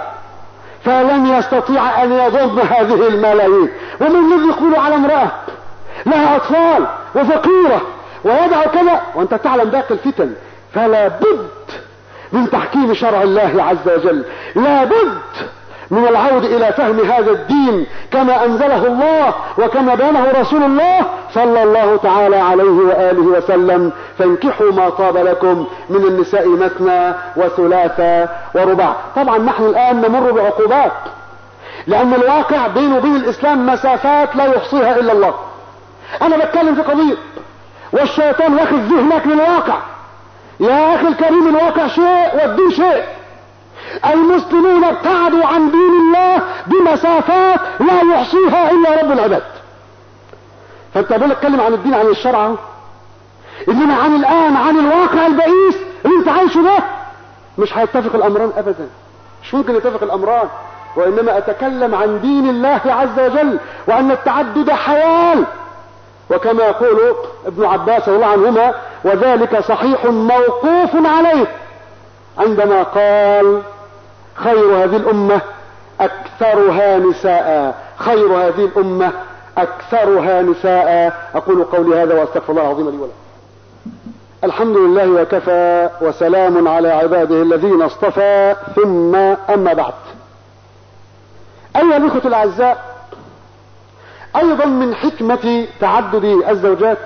فلن يستطيع أن يضم هذه الملايين. ومن الذي يقول على امرأة لها أطفال وفقيرة ويدع كذا وأنت تعلم ذاك الفتن؟ فلا بد من تحكيم شرع الله عز وجل، لا بد من العود إلى فهم هذا الدين كما أنزله الله وكما بينه رسول الله صلى الله تعالى عليه وآله وسلم. فانكحوا ما طاب لكم من النساء مثنى وثلاثة ورباع. طبعا نحن الآن نمر بعقوبات، لأن الواقع بينه وبين الإسلام مسافات لا يحصيها إلا الله. أنا بتكلم في قضية والشيطان واخذ ذهنك للواقع. يا أخي الكريم، الواقع شيء والدين شيء. المسلمون ابتعدوا عن دين الله بمسافات لا يحصيها إلا رب العباد. فانت بقول اتكلم عن الدين عن الشرع، انما عن الآن عن الواقع البئيس اللي انت عايشه ده مش هيتفق الأمران أبدا، مش ممكن يتفق الأمران. وإنما أتكلم عن دين الله عز وجل، وأن التعدد حيال. وكما يقول ابن عباس رضي الله عنهما: وذلك صحيح موقوف عليه عندما قال: خير هذه الأمة أكثرها نساء، خير هذه الأمة أكثرها نساء. أقول قولي هذا وأستغفر الله العظيم لي ولكم. الحمد لله وكفى، وسلام على عباده الذين اصطفى، ثم أما بعد. أيها الإخوة الأعزاء، أيضا من حكمة تعدد الزوجات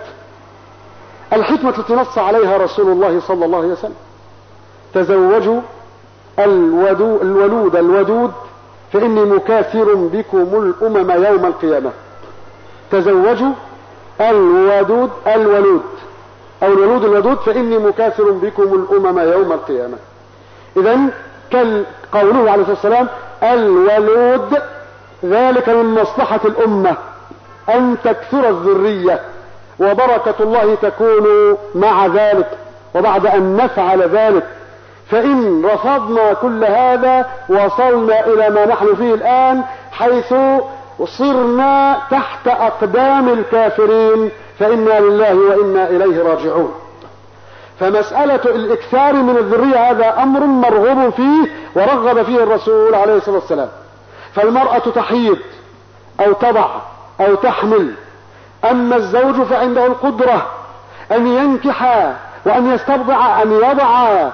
الحكمة التي نص عليها رسول الله صلى الله عليه وسلم: تزوجوا الودود الولود الودود فإني مكاثر بكم الأمم يوم القيامة. تزوجوا الودود الولود أو الولود الودود فإني مكاثر بكم الأمم يوم القيامة. إذن قوله عليه الصلاة والسلام الولود ذلك من مصلحة الأمة أن تكثر الذرية، وبركة الله تكون مع ذلك. وبعد أن نفعل ذلك، فإن رفضنا كل هذا وصلنا إلى ما نحن فيه الآن، حيث صرنا تحت أقدام الكافرين، فإنا لله وإنا إليه راجعون. فمسألة الإكثار من الذرية هذا أمر مرغوب فيه ورغب فيه الرسول عليه الصلاة والسلام. فالمرأة تحيض أو تضع أو تحمل، أما الزوج فعنده القدرة أن ينكح وأن يستبضع، أن يضع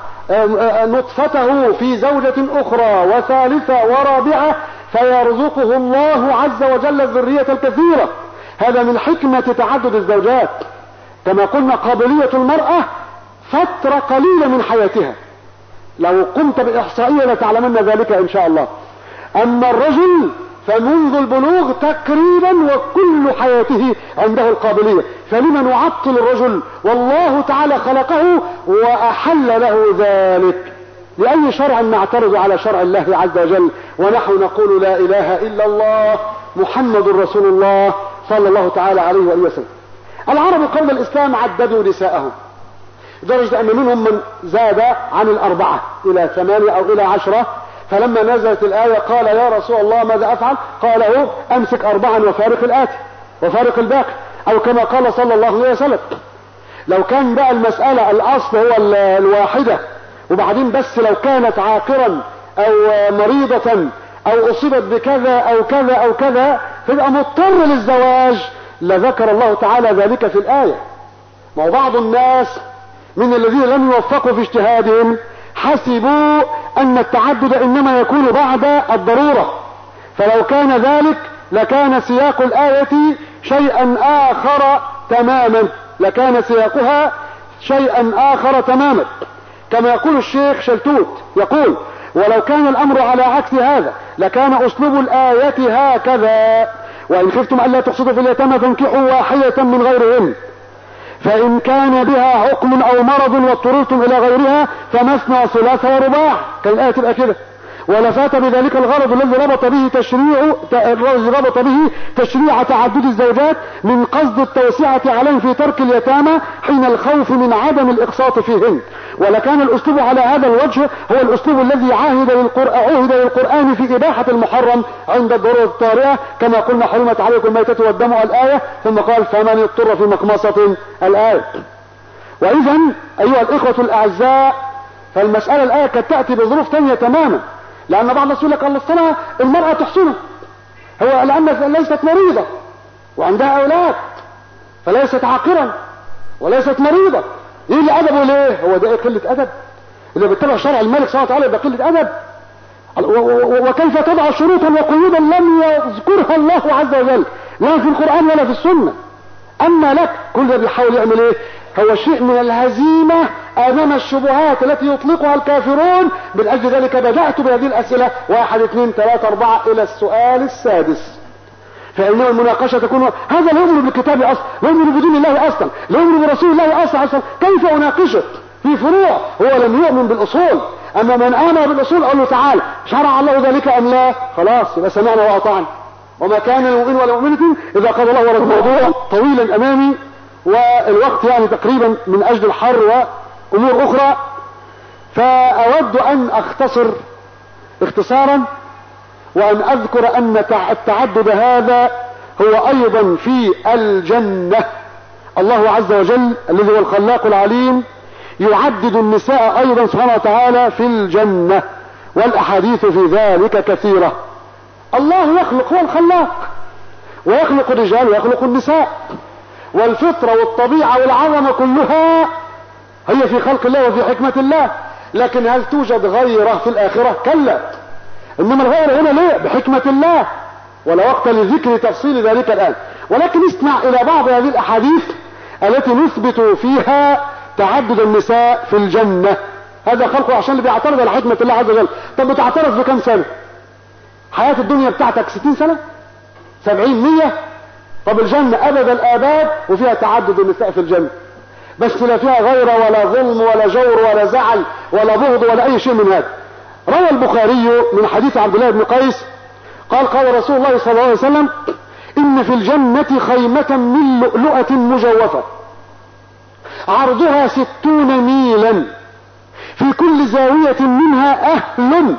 نطفته في زوجة أخرى وثالثة ورابعة، فيرزقه الله عز وجل الذرية الكثيرة. هذا من حكمة تعدد الزوجات. كما قلنا قابلية المرأة فترة قليلة من حياتها، لو قمت بالإحصائية لتعلمن ذلك إن شاء الله. أما الرجل فمنذ البلوغ تقريبا وكل حياته عنده القابلية. فلما نعطل الرجل والله تعالى خلقه وأحل له ذلك؟ لأي شرع نعترض على شرع الله عز وجل ونحن نقول لا إله إلا الله محمد رسول الله صلى الله تعالى عليه وآله وسلم. العرب قبل الإسلام عددوا نساءهم، لدرجة أن منهم من زاد عن الأربعة إلى ثمانية أو إلى عشرة. فلما نزلت الآية قال يا رسول الله ماذا أفعل؟ قال هو أمسك أربعا وفارق الآتي وفارق الباقي، أو كما قال صلى الله عليه وسلم. لو كان بقى المسألة الأصل هو الواحدة، وبعدين بس لو كانت عاقرا أو مريضة أو أصيبت بكذا أو كذا أو كذا فيبقى مضطر للزواج، لذكر الله تعالى ذلك في الآية. ما بعض الناس من الذين لم يوفقوا في اجتهادهم حسبوا أن التعدد إنما يكون بعد الضرورة، فلو كان ذلك لكان سياق الآية شيئا آخر تماما، لكان سياقها شيئا آخر تماما. كما يقول الشيخ شلتوت يقول ولو كان الأمر على عكس هذا لكان أسلوب الآية هكذا: وإن خفتم ألا تقسطوا في اليتامى فانكحوا واحدة من غيرهم، فإن كان بها حكم أو مرض واضطررتم إلى غيرها فمثنى ثلاث ورباع، كان الآية تبقى كده. ولفات بذلك الغرض الذي ربط به تشريع الذي ربط به تشريع تعدد الزوجات من قصد التوسعة عليهم في ترك اليتامى حين الخوف من عدم الإقساط فيهن. ولكان الأسلوب على هذا الوجه هو الأسلوب الذي عاهد للقرآن, عاهد للقرآن في إباحة المحرم عند الضرورة الطارئة، كما قلنا حرمت عليكم الميتة والدم الآية، ثم قال فمن اضطر في مخمصة الآية. وإذا أيها الإخوة الأعزاء، فالمسألة الآية قد تأتي بظروف ثانية تماما، لأن بعض الناس يقول لك الله الصلاة المرأة تحصنها، هو لأن ليست مريضة وعندها أولاد فليست عاقرا وليست مريضة، يجي أدبه ليه؟ هو ده قلة أدب؟ اللي بيتبع شرع الملك سبحانه وتعالى يبقى قلة أدب؟ وكيف تضع شروطا وقيودا لم يذكرها الله عز وجل لا في القرآن ولا في السنة؟ أما لك كل ده بيحاول يعمل إيه؟ هو شيء من الهزيمة أمام الشبهات التي يطلقها الكافرون. من أجل ذلك بدأت بهذه الأسئلة واحد اثنين ثلاثة أربعة إلى السؤال السادس. فإن المناقشة تكون هذا لا يؤمن بالكتاب أصلا، لا يؤمن بدين الله أصلا، لا يؤمن برسول الله أصلا أصلا، كيف أناقشه في فروع؟ هو لم يؤمن بالأصول. أما من آمن بالأصول قال له تعالى شرع الله ذلك أم لا؟ خلاص يبقى سمعنا وأطعنا. وما كان المؤمن ولا مؤمنة إذا قضى الله ورسوله. الموضوع طويلا أمامي والوقت يعني تقريبا من أجل الحر وأمور أخرى، فأود أن أختصر اختصارا وأن أذكر أن التعدد هذا هو أيضا في الجنة. الله عز وجل الذي هو الخلاق العليم يعدد النساء أيضا سبحانه وتعالى في الجنة، والأحاديث في ذلك كثيرة. الله يخلق، هو الخلاق، ويخلق الرجال ويخلق النساء، والفطرة والطبيعة والعظمة كلها هي في خلق الله وفي حكمة الله. لكن هل توجد غيره في الآخرة؟ كلا، إنما الغير هنا ليه؟ بحكمة الله، ولا وقت لذكر تفصيل ذلك الآن. ولكن اسمع إلى بعض هذه الأحاديث التي نثبت فيها تعدد النساء في الجنة. هذا خلقه عشان اللي بيعترض على حكمة الله عز وجل. طب بتعترض بكم سنة؟ حياة الدنيا بتاعتك ستين سنة؟ سبعين؟ مية؟ طب الجنة أبد الآباد وفيها تعدد النساء في الجنة، بس لا فيها غيرة ولا ظلم ولا جور ولا زعل ولا بغض ولا أي شيء من هذا. روى البخاري من حديث عبد الله بن قيس قال قال رسول الله صلى الله عليه وسلم: إن في الجنة خيمة من لؤلؤة مجوفة عرضها ستون ميلا، في كل زاوية منها أهل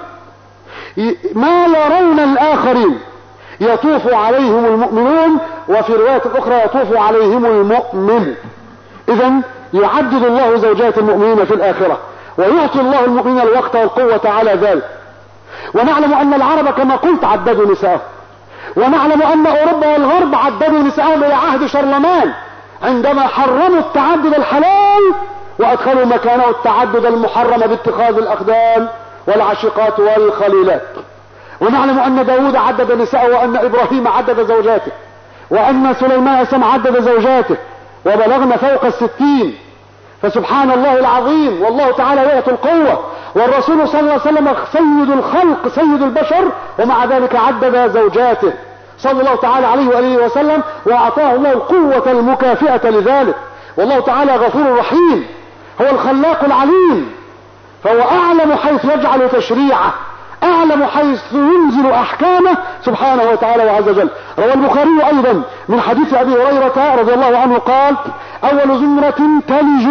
ما يرون الآخرين، يطوف عليهم المؤمنون، وفي رواية أخرى يطوف عليهم المؤمن. إذن يعدد الله زوجات المؤمنين في الآخرة، ويعطي الله المؤمنين الوقت والقوة على ذلك. ونعلم أن العرب كما قلت عددوا نساءهم، ونعلم أن أوروبا والغرب عددوا نساءهم إلى عهد شرلمان عندما حرموا التعدد الحلال وأدخلوا مكانه التعدد المحرم باتخاذ الأخدان والعشيقات والخليلات. ونعلم أن داود عدد نساءه، وأن إبراهيم عدد زوجاته، وأن سليمان سم عدد زوجاته، وبلغنا فوق الستين. فسبحان الله العظيم، والله تعالى يأتي القوة، والرسول صلى الله عليه وسلم سيد الخلق سيد البشر، ومع ذلك عدد زوجاته صلى الله تعالى عليه وآله وسلم، وأعطاه الله القوة المكافئة لذلك. والله تعالى غفور رحيم، هو الخلاق العليم، فهو أعلم حيث يجعل تشريعه، أعلم حيث ينزل أحكامه سبحانه وتعالى وعز وجل. روى البخاري أيضا من حديث أبي هريرة رضي الله عنه قال: أول زمرة تلج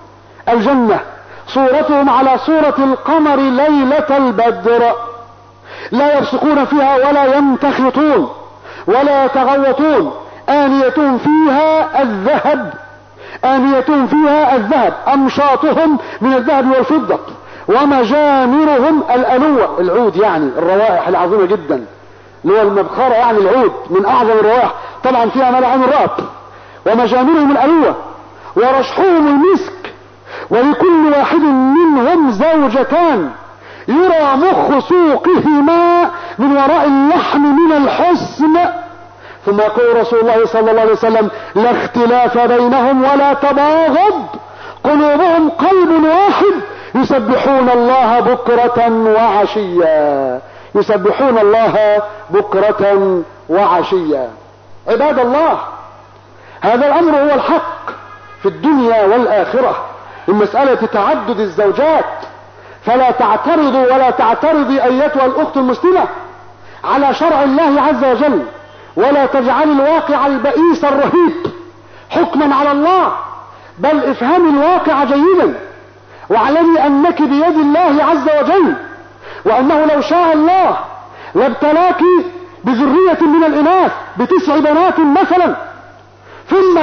الجنة صورتهم على صورة القمر ليلة البدر، لا يبصقون فيها ولا يمتخطون ولا يتغوطون، آنيتهم فيها الذهب آنيتهم فيها الذهب أمشاطهم من الذهب والفضة، ومجامرهم الألوة، العود يعني الروائح العظيمة جدا، اللي هو المبخرة يعني العود من أعظم الروائح، طبعا فيها ما لا عين رأت. ومجامرهم الألوة ورشحهم المسك، ولكل واحد منهم زوجتان يرى مخ سوقهما من وراء اللحم من الحسن. ثم يقول رسول الله صلى الله عليه وسلم: لا اختلاف بينهم ولا تباغض، قلوبهم قلب واحد، يسبحون الله بكرة وعشيا، يسبحون الله بكرة وعشيا. عباد الله، هذا الأمر هو الحق في الدنيا والآخرة، المسألة تعدد الزوجات. فلا تعترضوا ولا تعترضي أيتها الأخت المسلمة على شرع الله عز وجل، ولا تجعل الواقع البئيس الرهيب حكما على الله، بل افهمي الواقع جيدا، واعلمي أنك بيد الله عز وجل، وأنه لو شاء الله لابتلاك بذرية من الإناث بتسع بنات مثلا، ثم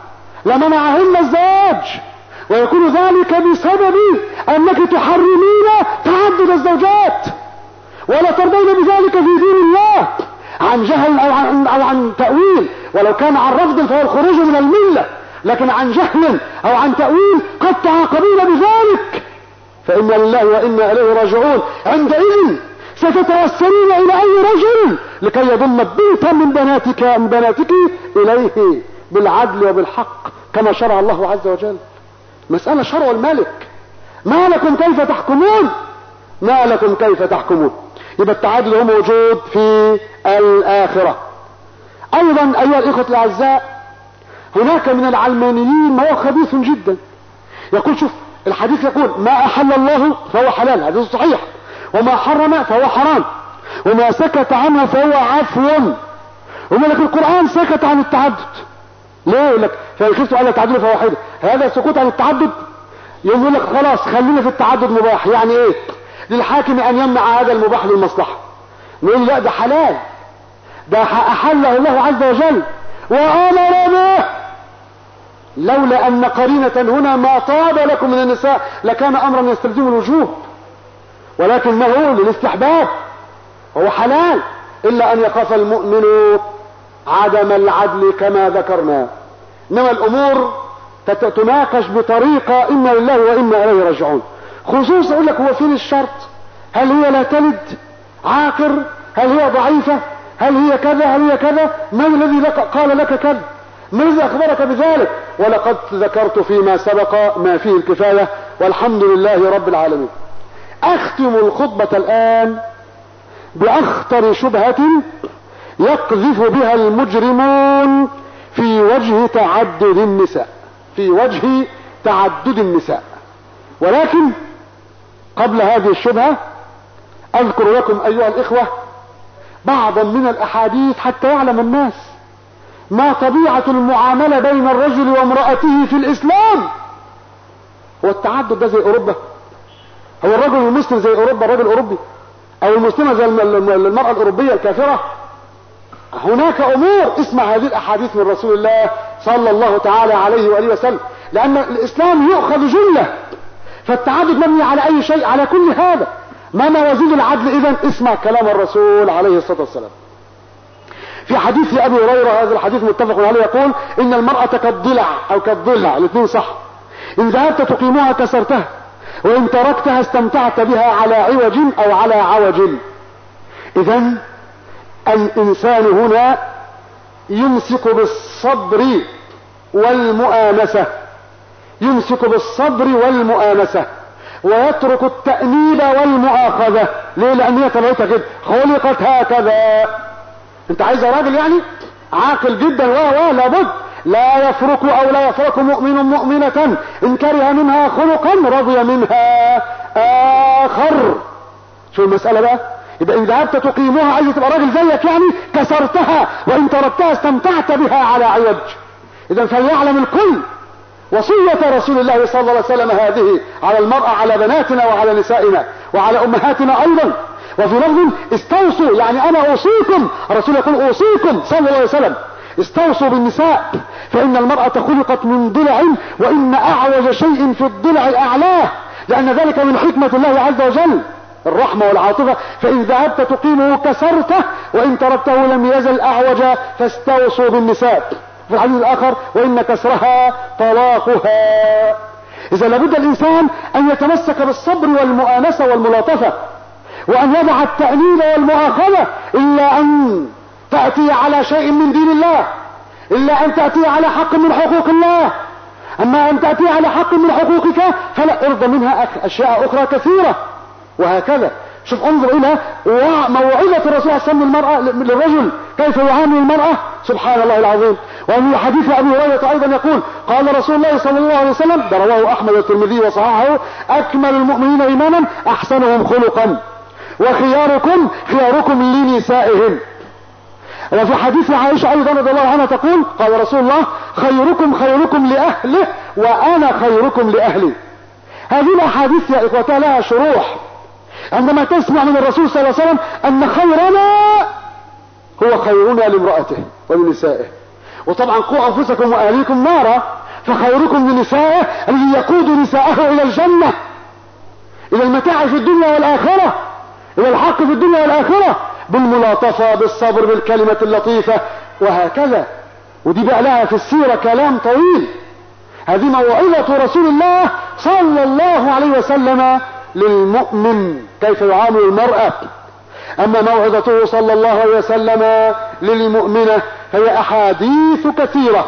لمنعهن الزواج، ويكون ذلك بسبب أنك تحرمين تعدد الزوجات، ولا ترضين بذلك في دين الله عن جهل أو عن, أو عن تأويل، ولو كان عن رفض فهو الخروج من الملة، لكن عن جهل أو عن تأويل قد تعاقبين بذلك، فإن لله وإنا إليه راجعون. عندئذ ستتوسلين إلى أي رجل لكي يضم بنتا من بناتك من بناتك إليه بالعدل وبالحق كما شرع الله عز وجل. مسألة شرع الملك، ما لكم كيف تحكمون، ما لكم كيف تحكمون. يبقى التعدد هو موجود في الآخرة. أيضا أيها الإخوة الأعزاء، هناك من العلمانيين ما هو خبيث جدا. يقول شوف الحديث يقول: ما أحل الله فهو حلال، هذا صحيح، وما حرم فهو حرام، وما سكت عنه فهو عفو. وما لك القرآن سكت عن التعدد، ليه؟ يقول لك فإن خفتم ألا تعدلوا فواحدة، هذا سكوت عن التعدد. يقول لك خلاص خلينا في التعدد مباح. يعني ايه؟ للحاكم أن يمنع هذا المباح للمصلحة، نقول لا ده حلال، ده أحله الله عز وجل وأمر به، لولا أن قرينة هنا ما طاب لكم من النساء لكان أمرا يستلزم الوجوب، ولكنه للاستحباب، هو حلال، إلا أن يخاف المؤمن عدم العدل كما ذكرنا. إنما الأمور تناقش بطريقة إنا لله وإنا إليه راجعون. خصوصا أقول لك هو فين الشرط؟ هل هي لا تلد؟ عاقر؟ هل هي ضعيفة؟ هل هي كذا؟ هل هي كذا؟ من الذي لك قال لك كذا؟ من الذي أخبرك بذلك؟ ولقد ذكرت فيما سبق ما فيه الكفاية، والحمد لله رب العالمين. أختم الخطبة الآن بأخطر شبهة يقذف بها المجرمون في وجه تعدد النساء، في وجه تعدد النساء. ولكن قبل هذه الشبهة أذكر لكم أيها الإخوة بعضا من الأحاديث حتى يعلم الناس ما طبيعة المعاملة بين الرجل وامرأته في الإسلام. هو التعدد ده زي أوروبا؟ هو الرجل المسلم زي أوروبا الرجل الأوروبي، أو المسلمة زي المرأة الأوروبية الكافرة؟ هناك أمور. اسمع هذه الأحاديث من رسول الله صلى الله تعالى عليه وآله وسلم، لأن الإسلام يؤخذ جملة، فالتعدد مبني على أي شيء، على كل هذا. ما موازين العدل إذن؟ اسمع كلام الرسول عليه الصلاة والسلام في حديث أبي هريرة، هذا الحديث متفق عليه، يقول إن المرأة كالضلع أو كالضلع، الاثنين صح، إن ذهبت تقيمها كسرتها وإن تركتها استمتعت بها على عوج أو على عوج. إذن الإنسان هنا يمسك بالصبر والمؤانسة، يمسك بالصبر والمؤانسة ويترك التأنيب والمؤاخذة. ليه؟ لأن هي طبيعتها كده، خلقت هكذا. انت عايز راجل يعني عاقل جدا و و لابد لا يفرق او لا يفرق مؤمن مؤمنة ان كره منها خلقا رضي منها اخر. شو المسألة بقى؟ يبقى ان ذهبت تقيمها عايز تبقى راجل زيك يعني كسرتها، وان تركتها استمتعت بها على عوج. اذا فليعلم الكل وصية رسول الله صلى الله عليه وسلم هذه على المرأة، على بناتنا وعلى نسائنا وعلى امهاتنا ايضا. وفي لفظ استوصوا، يعني انا اوصيكم، الرسول يقول اوصيكم صلى الله عليه وسلم استوصوا بالنساء فان المرأة خلقت من ضلع وان اعوج شيء في الضلع اعلاه، لان ذلك من حكمة الله عز وجل الرحمة والعاطفة. فان ذهبت تقيمه كسرته وان تركته لم يزل اعوج، فاستوصوا بالنساء. في الحديث الاخر وان كسرها طلاقها. اذا لابد الانسان ان يتمسك بالصبر والمؤانسة والملاطفة، وان يدع التأنيب والمؤاخذة، الا ان تأتي على شيء من دين الله، الا ان تأتي على حق من حقوق الله. اما ان تأتي على حق من حقوقك فلا ارضى منها اشياء اخرى كثيرة. وهكذا شوف انظر الى موعظة الرسول صلى الله عليه وسلم للمرأة للرجل كيف يعامل المرأة، سبحان الله العظيم. ومن حديث ابي هريرة ايضا يقول قال رسول الله صلى الله عليه وسلم، ده رواه احمد والترمذي وصححه، اكمل المؤمنين ايمانا احسنهم خلقا وخياركم خياركم لنسائهم. وفي حديث عائشة ايضا رضي الله عنها تقول قال رسول الله خيركم خيركم لاهله وانا خيركم لاهلي. هذه الاحاديث يا اخوتها لها شروح. عندما تسمع من الرسول صلى الله عليه وسلم ان خيرنا هو خيرنا لامرأته ولنسائه، وطبعا قوا انفسكم واهليكم نارا، فخيركم لنسائه الذي يقود نساءه الى الجنة، الى المتاع في الدنيا والاخرة، الى الحق في الدنيا والاخرة، بالملاطفة بالصبر بالكلمة اللطيفة وهكذا. ودي بقى لها في السيرة كلام طويل. هذه موعظة رسول الله صلى الله عليه وسلم للمؤمن كيف يعامل المرأة. اما موعظته صلى الله عليه وسلم للمؤمنة هي احاديث كثيرة.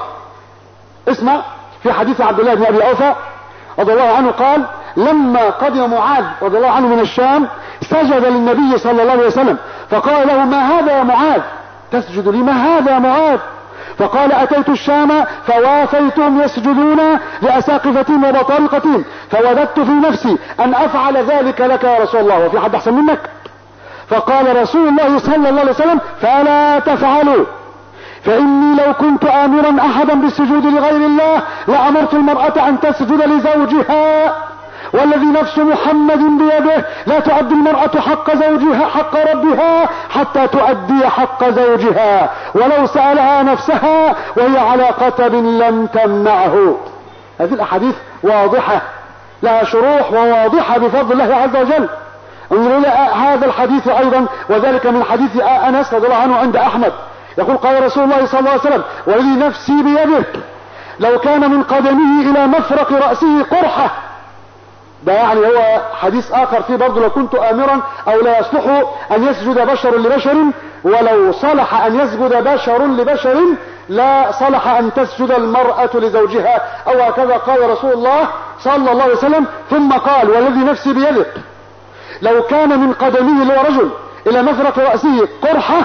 اسمع في حديث عبد الله بن ابي اوفى رضي الله عنه قال لما قدم معاذ رضي الله عنه من الشام سجد للنبي صلى الله عليه وسلم فقال له ما هذا يا معاذ تسجد لي؟ ما هذا يا معاذ؟ فقال اتيت الشام فوافيتهم يسجدون لاساقفتهم وبطارقتهم فوددت في نفسي ان افعل ذلك لك يا رسول الله، وفي حد احسن منك؟ فقال رسول الله صلى الله عليه وسلم فلا تفعلوا، فاني لو كنت امرا احدا بالسجود لغير الله لامرت المرأة ان تسجد لزوجها والذي نفس محمد بيده لا تؤدي المرأة حق زوجها حق ربها حتى تؤدي حق زوجها ولو سألها نفسها وهي على قتب لم تمنعه. هذه الأحاديث واضحة لها شروح وواضحة بفضل الله عز وجل. انظروا إلى هذا الحديث أيضا، وذلك من حديث أنس رضي الله عنه عند أحمد، يقول قال رسول الله صلى الله عليه وسلم والذي نفسي بيده لو كان من قدمه إلى مفرق رأسه قرحة. ده يعني هو حديث آخر فيه برضه لو كنت آمرا أو لا يصلح أن يسجد بشر لبشر، ولو صلح أن يسجد بشر لبشر لا صلح أن تسجد المرأة لزوجها، أو هكذا قال رسول الله صلى الله عليه وسلم. ثم قال والذي نفسي بيده لو كان من قدمه اللي هو رجل إلى مفرق رأسه قرحة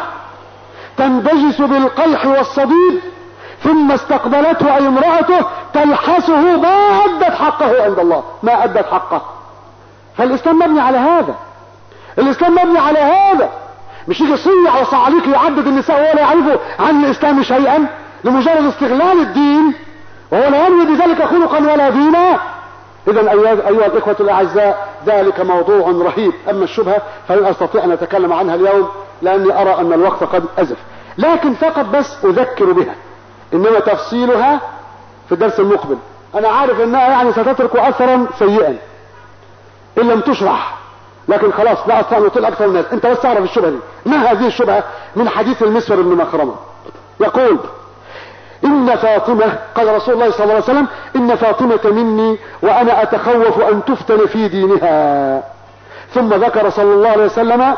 تندجس بالقيح والصديد ثم استقبلته أي امرأته تلحسه ما أدت حقه عند الله، ما أدت حقه. فالإسلام مبني على هذا، الإسلام مبني على هذا، مش يجي صيع وصعليك يعدد النساء ولا يعرفوا عن الإسلام شيئا لمجرد استغلال الدين وهو لا ينوي بذلك خلقا ولا دينا. إذن أيها الإخوة الأعزاء ذلك موضوع رهيب. أما الشبهة فلن أستطيع أن أتكلم عنها اليوم لأني أرى أن الوقت قد أزف، لكن فقط بس أذكر بها، إنما تفصيلها في الدرس المقبل. أنا عارف أنها يعني ستترك أثرا سيئا إن لم تشرح، لكن خلاص لا أستطيع أن أطيل أكثر الناس. أنت بس تعرف الشبهة دي. ما هذه الشبهة؟ من حديث المسور بن مخرمة يقول إن فاطمة قال رسول الله صلى الله عليه وسلم إن فاطمة مني وأنا أتخوف أن تفتن في دينها. ثم ذكر صلى الله عليه وسلم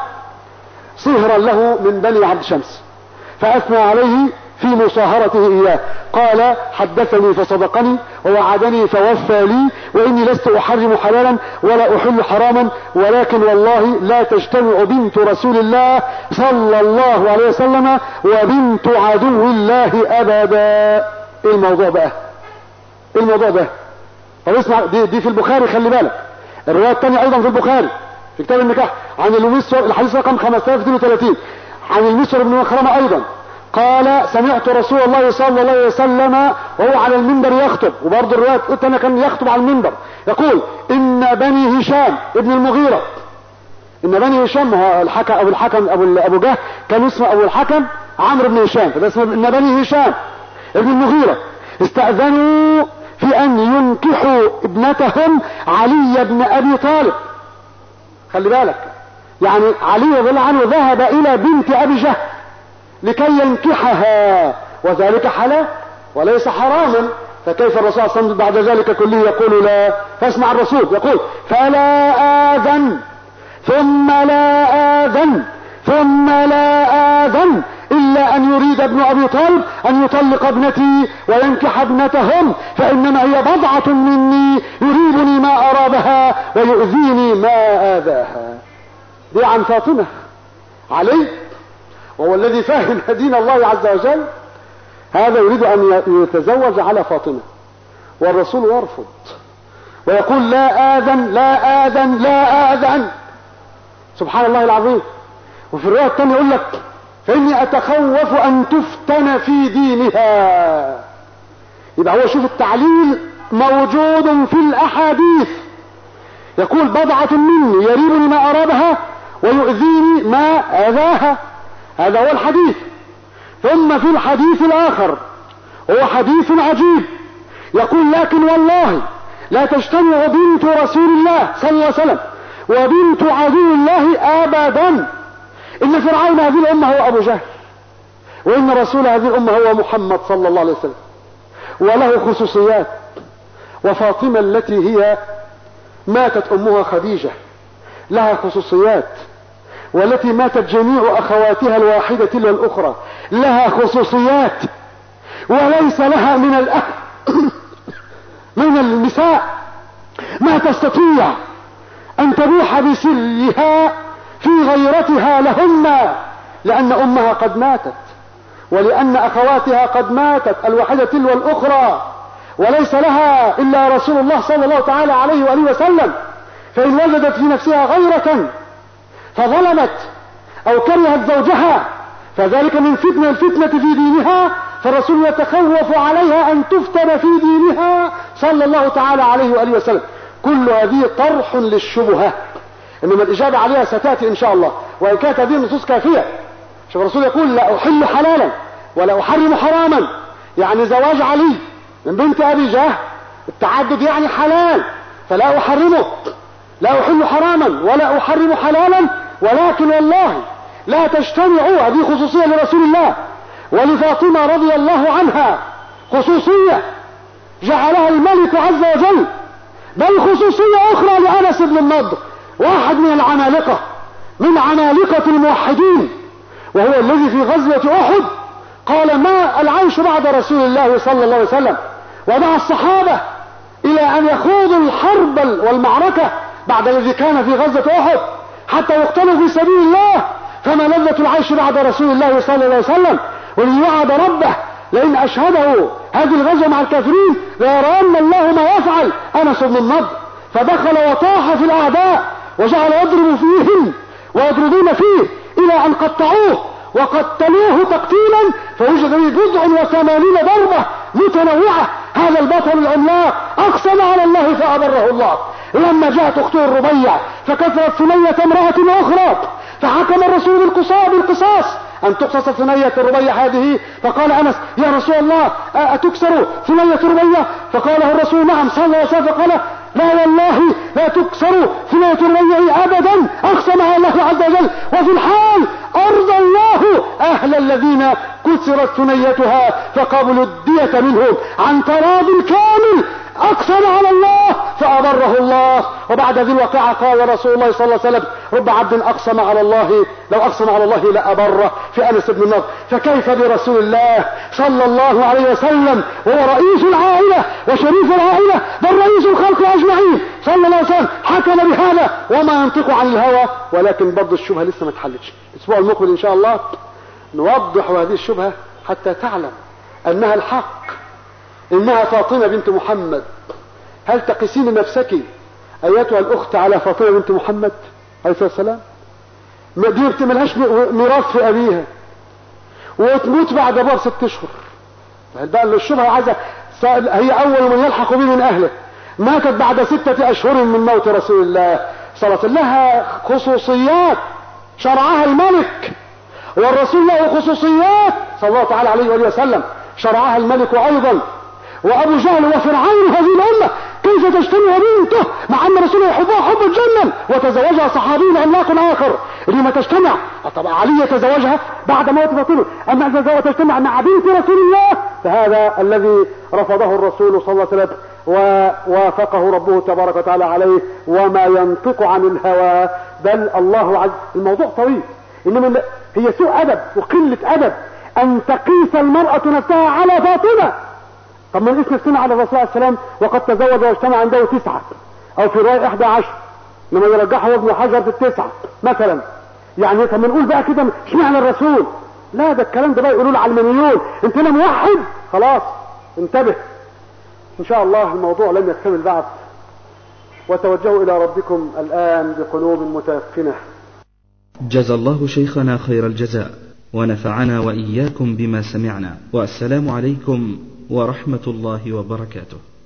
صهرا له من بني عبد شمس فأثنى عليه في مصاهرته إياه، قال حدثني فصدقني ووعدني فوفى لي وإني لست أحرم حلالا ولا أحل حراما ولكن والله لا تجتمع بنت رسول الله صلى الله عليه وسلم وبنت عدو الله أبدا. إيه الموضوع بقى؟ إيه الموضوع ده؟ طب اسمع، دي, دي في البخاري، خلي بالك الرواية الثانية أيضا في البخاري في كتاب النكاح عن المسور الحديث رقم خمسة آلاف واثنين وثلاثين عن المسور بن مخرمة أيضا قال سمعت رسول الله صلى الله عليه وسلم وهو على المنبر يخطب، وبرضه الرواية الثانية كان يخطب على المنبر يقول إن بني هشام ابن المغيرة، إن بني هشام هو الحكم أبو الحكم أبو, أبو جهل كان اسمه أبو الحكم عمرو بن هشام، فده اسمه إن بني هشام ابن المغيرة استأذنوا في أن ينكحوا ابنتهم علي بن أبي طالب. خلي بالك يعني علي رضي الله عنه ذهب إلى بنت أبي جهل لكي ينكحها وذلك حلال وليس حراما، فكيف الرسول صلى الله عليه وسلم بعد ذلك كله يقول لا؟ فاسمع الرسول يقول فلا آذن ثم لا آذن ثم لا آذن إلا أن يريد ابن أبي طالب أن يطلق ابنتي وينكح ابنتهم فإنما هي بضعة مني يريبني ما أرابها ويؤذيني ما آذاها. دي عن فاطمة. علي وهو الذي فهم دين الله عز وجل هذا يريد أن يتزوج على فاطمة والرسول يرفض ويقول لا آذن لا آذن لا آذن. سبحان الله العظيم. وفي الرواية الثانية يقول لك فإني أتخوف أن تفتن في دينها. يبقى هو شوف التعليل موجود في الأحاديث، يقول بضعة مني يريبني ما أرابها ويؤذيني ما أذاها، هذا هو الحديث. ثم في الحديث الآخر هو حديث عجيب يقول لكن والله لا تجتمع بنت رسول الله صلى الله عليه وسلم وبنت عدو الله أبدا. إن فرعون هذه الأمة هو أبو جهل، وإن رسول هذه الأمة هو محمد صلى الله عليه وسلم، وله خصوصيات. وفاطمة التي هي ماتت أمها خديجة لها خصوصيات، والتي ماتت جميع أخواتها الواحدة تلو الأخرى لها خصوصيات، وليس لها من الأهل من النساء ما تستطيع أن تبوح بسرها في غيرتها لهن، لأن أمها قد ماتت ولأن أخواتها قد ماتت الواحدة تلو الأخرى، وليس لها إلا رسول الله صلى الله تعالى عليه وآله وسلم. فإن وجدت في نفسها غيرة فظلمت أو كرهت زوجها فذلك من فتنة الفتنة في دينها، فالرسول يتخوف عليها أن تفتن في دينها صلى الله تعالى عليه وآله وسلم. كل هذه طرح للشبهة، إنما الإجابة عليها ستأتي إن شاء الله، وإن كانت هذه النصوص كافية. شوف الرسول يقول لا أحل حلالا ولا أحرم حراما، يعني زواج علي من بنت أبي جهل التعدد يعني حلال، فلا أحرمه، لا أحل حراما ولا أحرم حلالا، ولكن والله لا تجتمعوا. هذه خصوصية لرسول الله، ولفاطمة رضي الله عنها خصوصية جعلها الملك عز وجل، بل خصوصية أخرى لأنس بن النضر، واحد من العمالقة من عمالقة الموحدين، وهو الذي في غزوة أحد قال ما العيش بعد رسول الله صلى الله عليه وسلم، ودعا الصحابة إلى أن يخوضوا الحرب والمعركة بعد الذي كان في غزوة أحد حتى يقتلوا في سبيل الله، فما لذة العيش بعد رسول الله صلى الله عليه وسلم. وليوعد ربه لئن أشهده هذه الغزوة مع الكافرين ليرون الله ما يفعل أنس بن النضر، فدخل وطاح في الأعداء وجعل يضرب فيهم ويضربون فيه إلى أن قطعوه وقتلوه تقتيلا، فوجد به بضع وثمانين ضربة متنوعة. هذا البطل العملاق أقسم على الله فأبره الله. لما جاءت أخته الربيع فكثرت ثنية امرأة أخرى، فحكم الرسول بالقصاص أن تقصص ثنية الربيع هذه، فقال أنس يا رسول الله أتكسر ثنية الربيع؟ فقال له الرسول نعم صلى الله عليه وسلم، فقال لا والله لا تكسر ثنية الربيع أبدا، أقسم على الله عز وجل، وفي الحال أرضى الله أهل الذين كسرت ثنيتها فقبلوا الدية منهم عن تراض كامل، أقسم على الله فأبره الله. وبعد ذي الواقعة قال رسول الله صلى الله عليه وسلم رب عبد أقسم على الله لو أقسم على الله لأبره في أنس بن النضر، فكيف برسول الله صلى الله عليه وسلم وهو رئيس العائلة وشريف العائلة بل رئيس الخلق أجمعين صلى الله عليه وسلم، حكم بهذا وما ينطق عن الهوى. ولكن برضه الشبهة لسه ما اتحلتش. الأسبوع المقبل إن شاء الله نوضح هذه الشبهة حتى تعلم أنها الحق، إنها فاطمة بنت محمد. هل تقسين نفسك أيتها الأخت على فاطمة بنت محمد عليه الصلاة والسلام؟ دي بتملهاش ميراث في أبيها وتموت بعد بار ست أشهر. هل بقى الشبهة عايزة هي أول من يلحق به من أهله، ماتت بعد ستة أشهر من موت رسول الله صلى الله عليه وسلم، لها خصوصيات شرعها الملك، والرسول له خصوصيات صلى الله تعالى عليه وآله وسلم شرعها الملك أيضا. وأبو جهل وفرعون هذه الأمة كيف تجتمع بنته مع أن رسوله يحبها حب الجنة وتزوجها صحابي عملاق آخر؟ لما تجتمع؟ طبعا علي يتزوجها بعد موت فاطمة، أما إذا تجتمع مع بنت رسول الله فهذا الذي رفضه الرسول صلى الله عليه وسلم ووافقه ربه تبارك وتعالى عليه، وما ينطق عن الهوى بل الله عز. الموضوع طويل، إنما هي سوء أدب وقلة أدب أن تقيس المرأة نفسها على فاطمة. طب ما نقيس نفسنا على الرسول عليه السلام وقد تزوج واجتمع عنده تسعة أو في رواية إحدى عشر، لما يرجحه ابن حجر في التسعة مثلا. يعني طب ما نقول بقى كده اشمعنى الرسول؟ لا، ده الكلام ده بقى يقولوا له علمانيون، انت لا موحد خلاص انتبه. ان شاء الله الموضوع لم يكتمل بعد، وتوجهوا الى ربكم الان بقلوب متيقنة. جزى الله شيخنا خير الجزاء، ونفعنا وإياكم بما سمعنا، والسلام عليكم ورحمة الله وبركاته.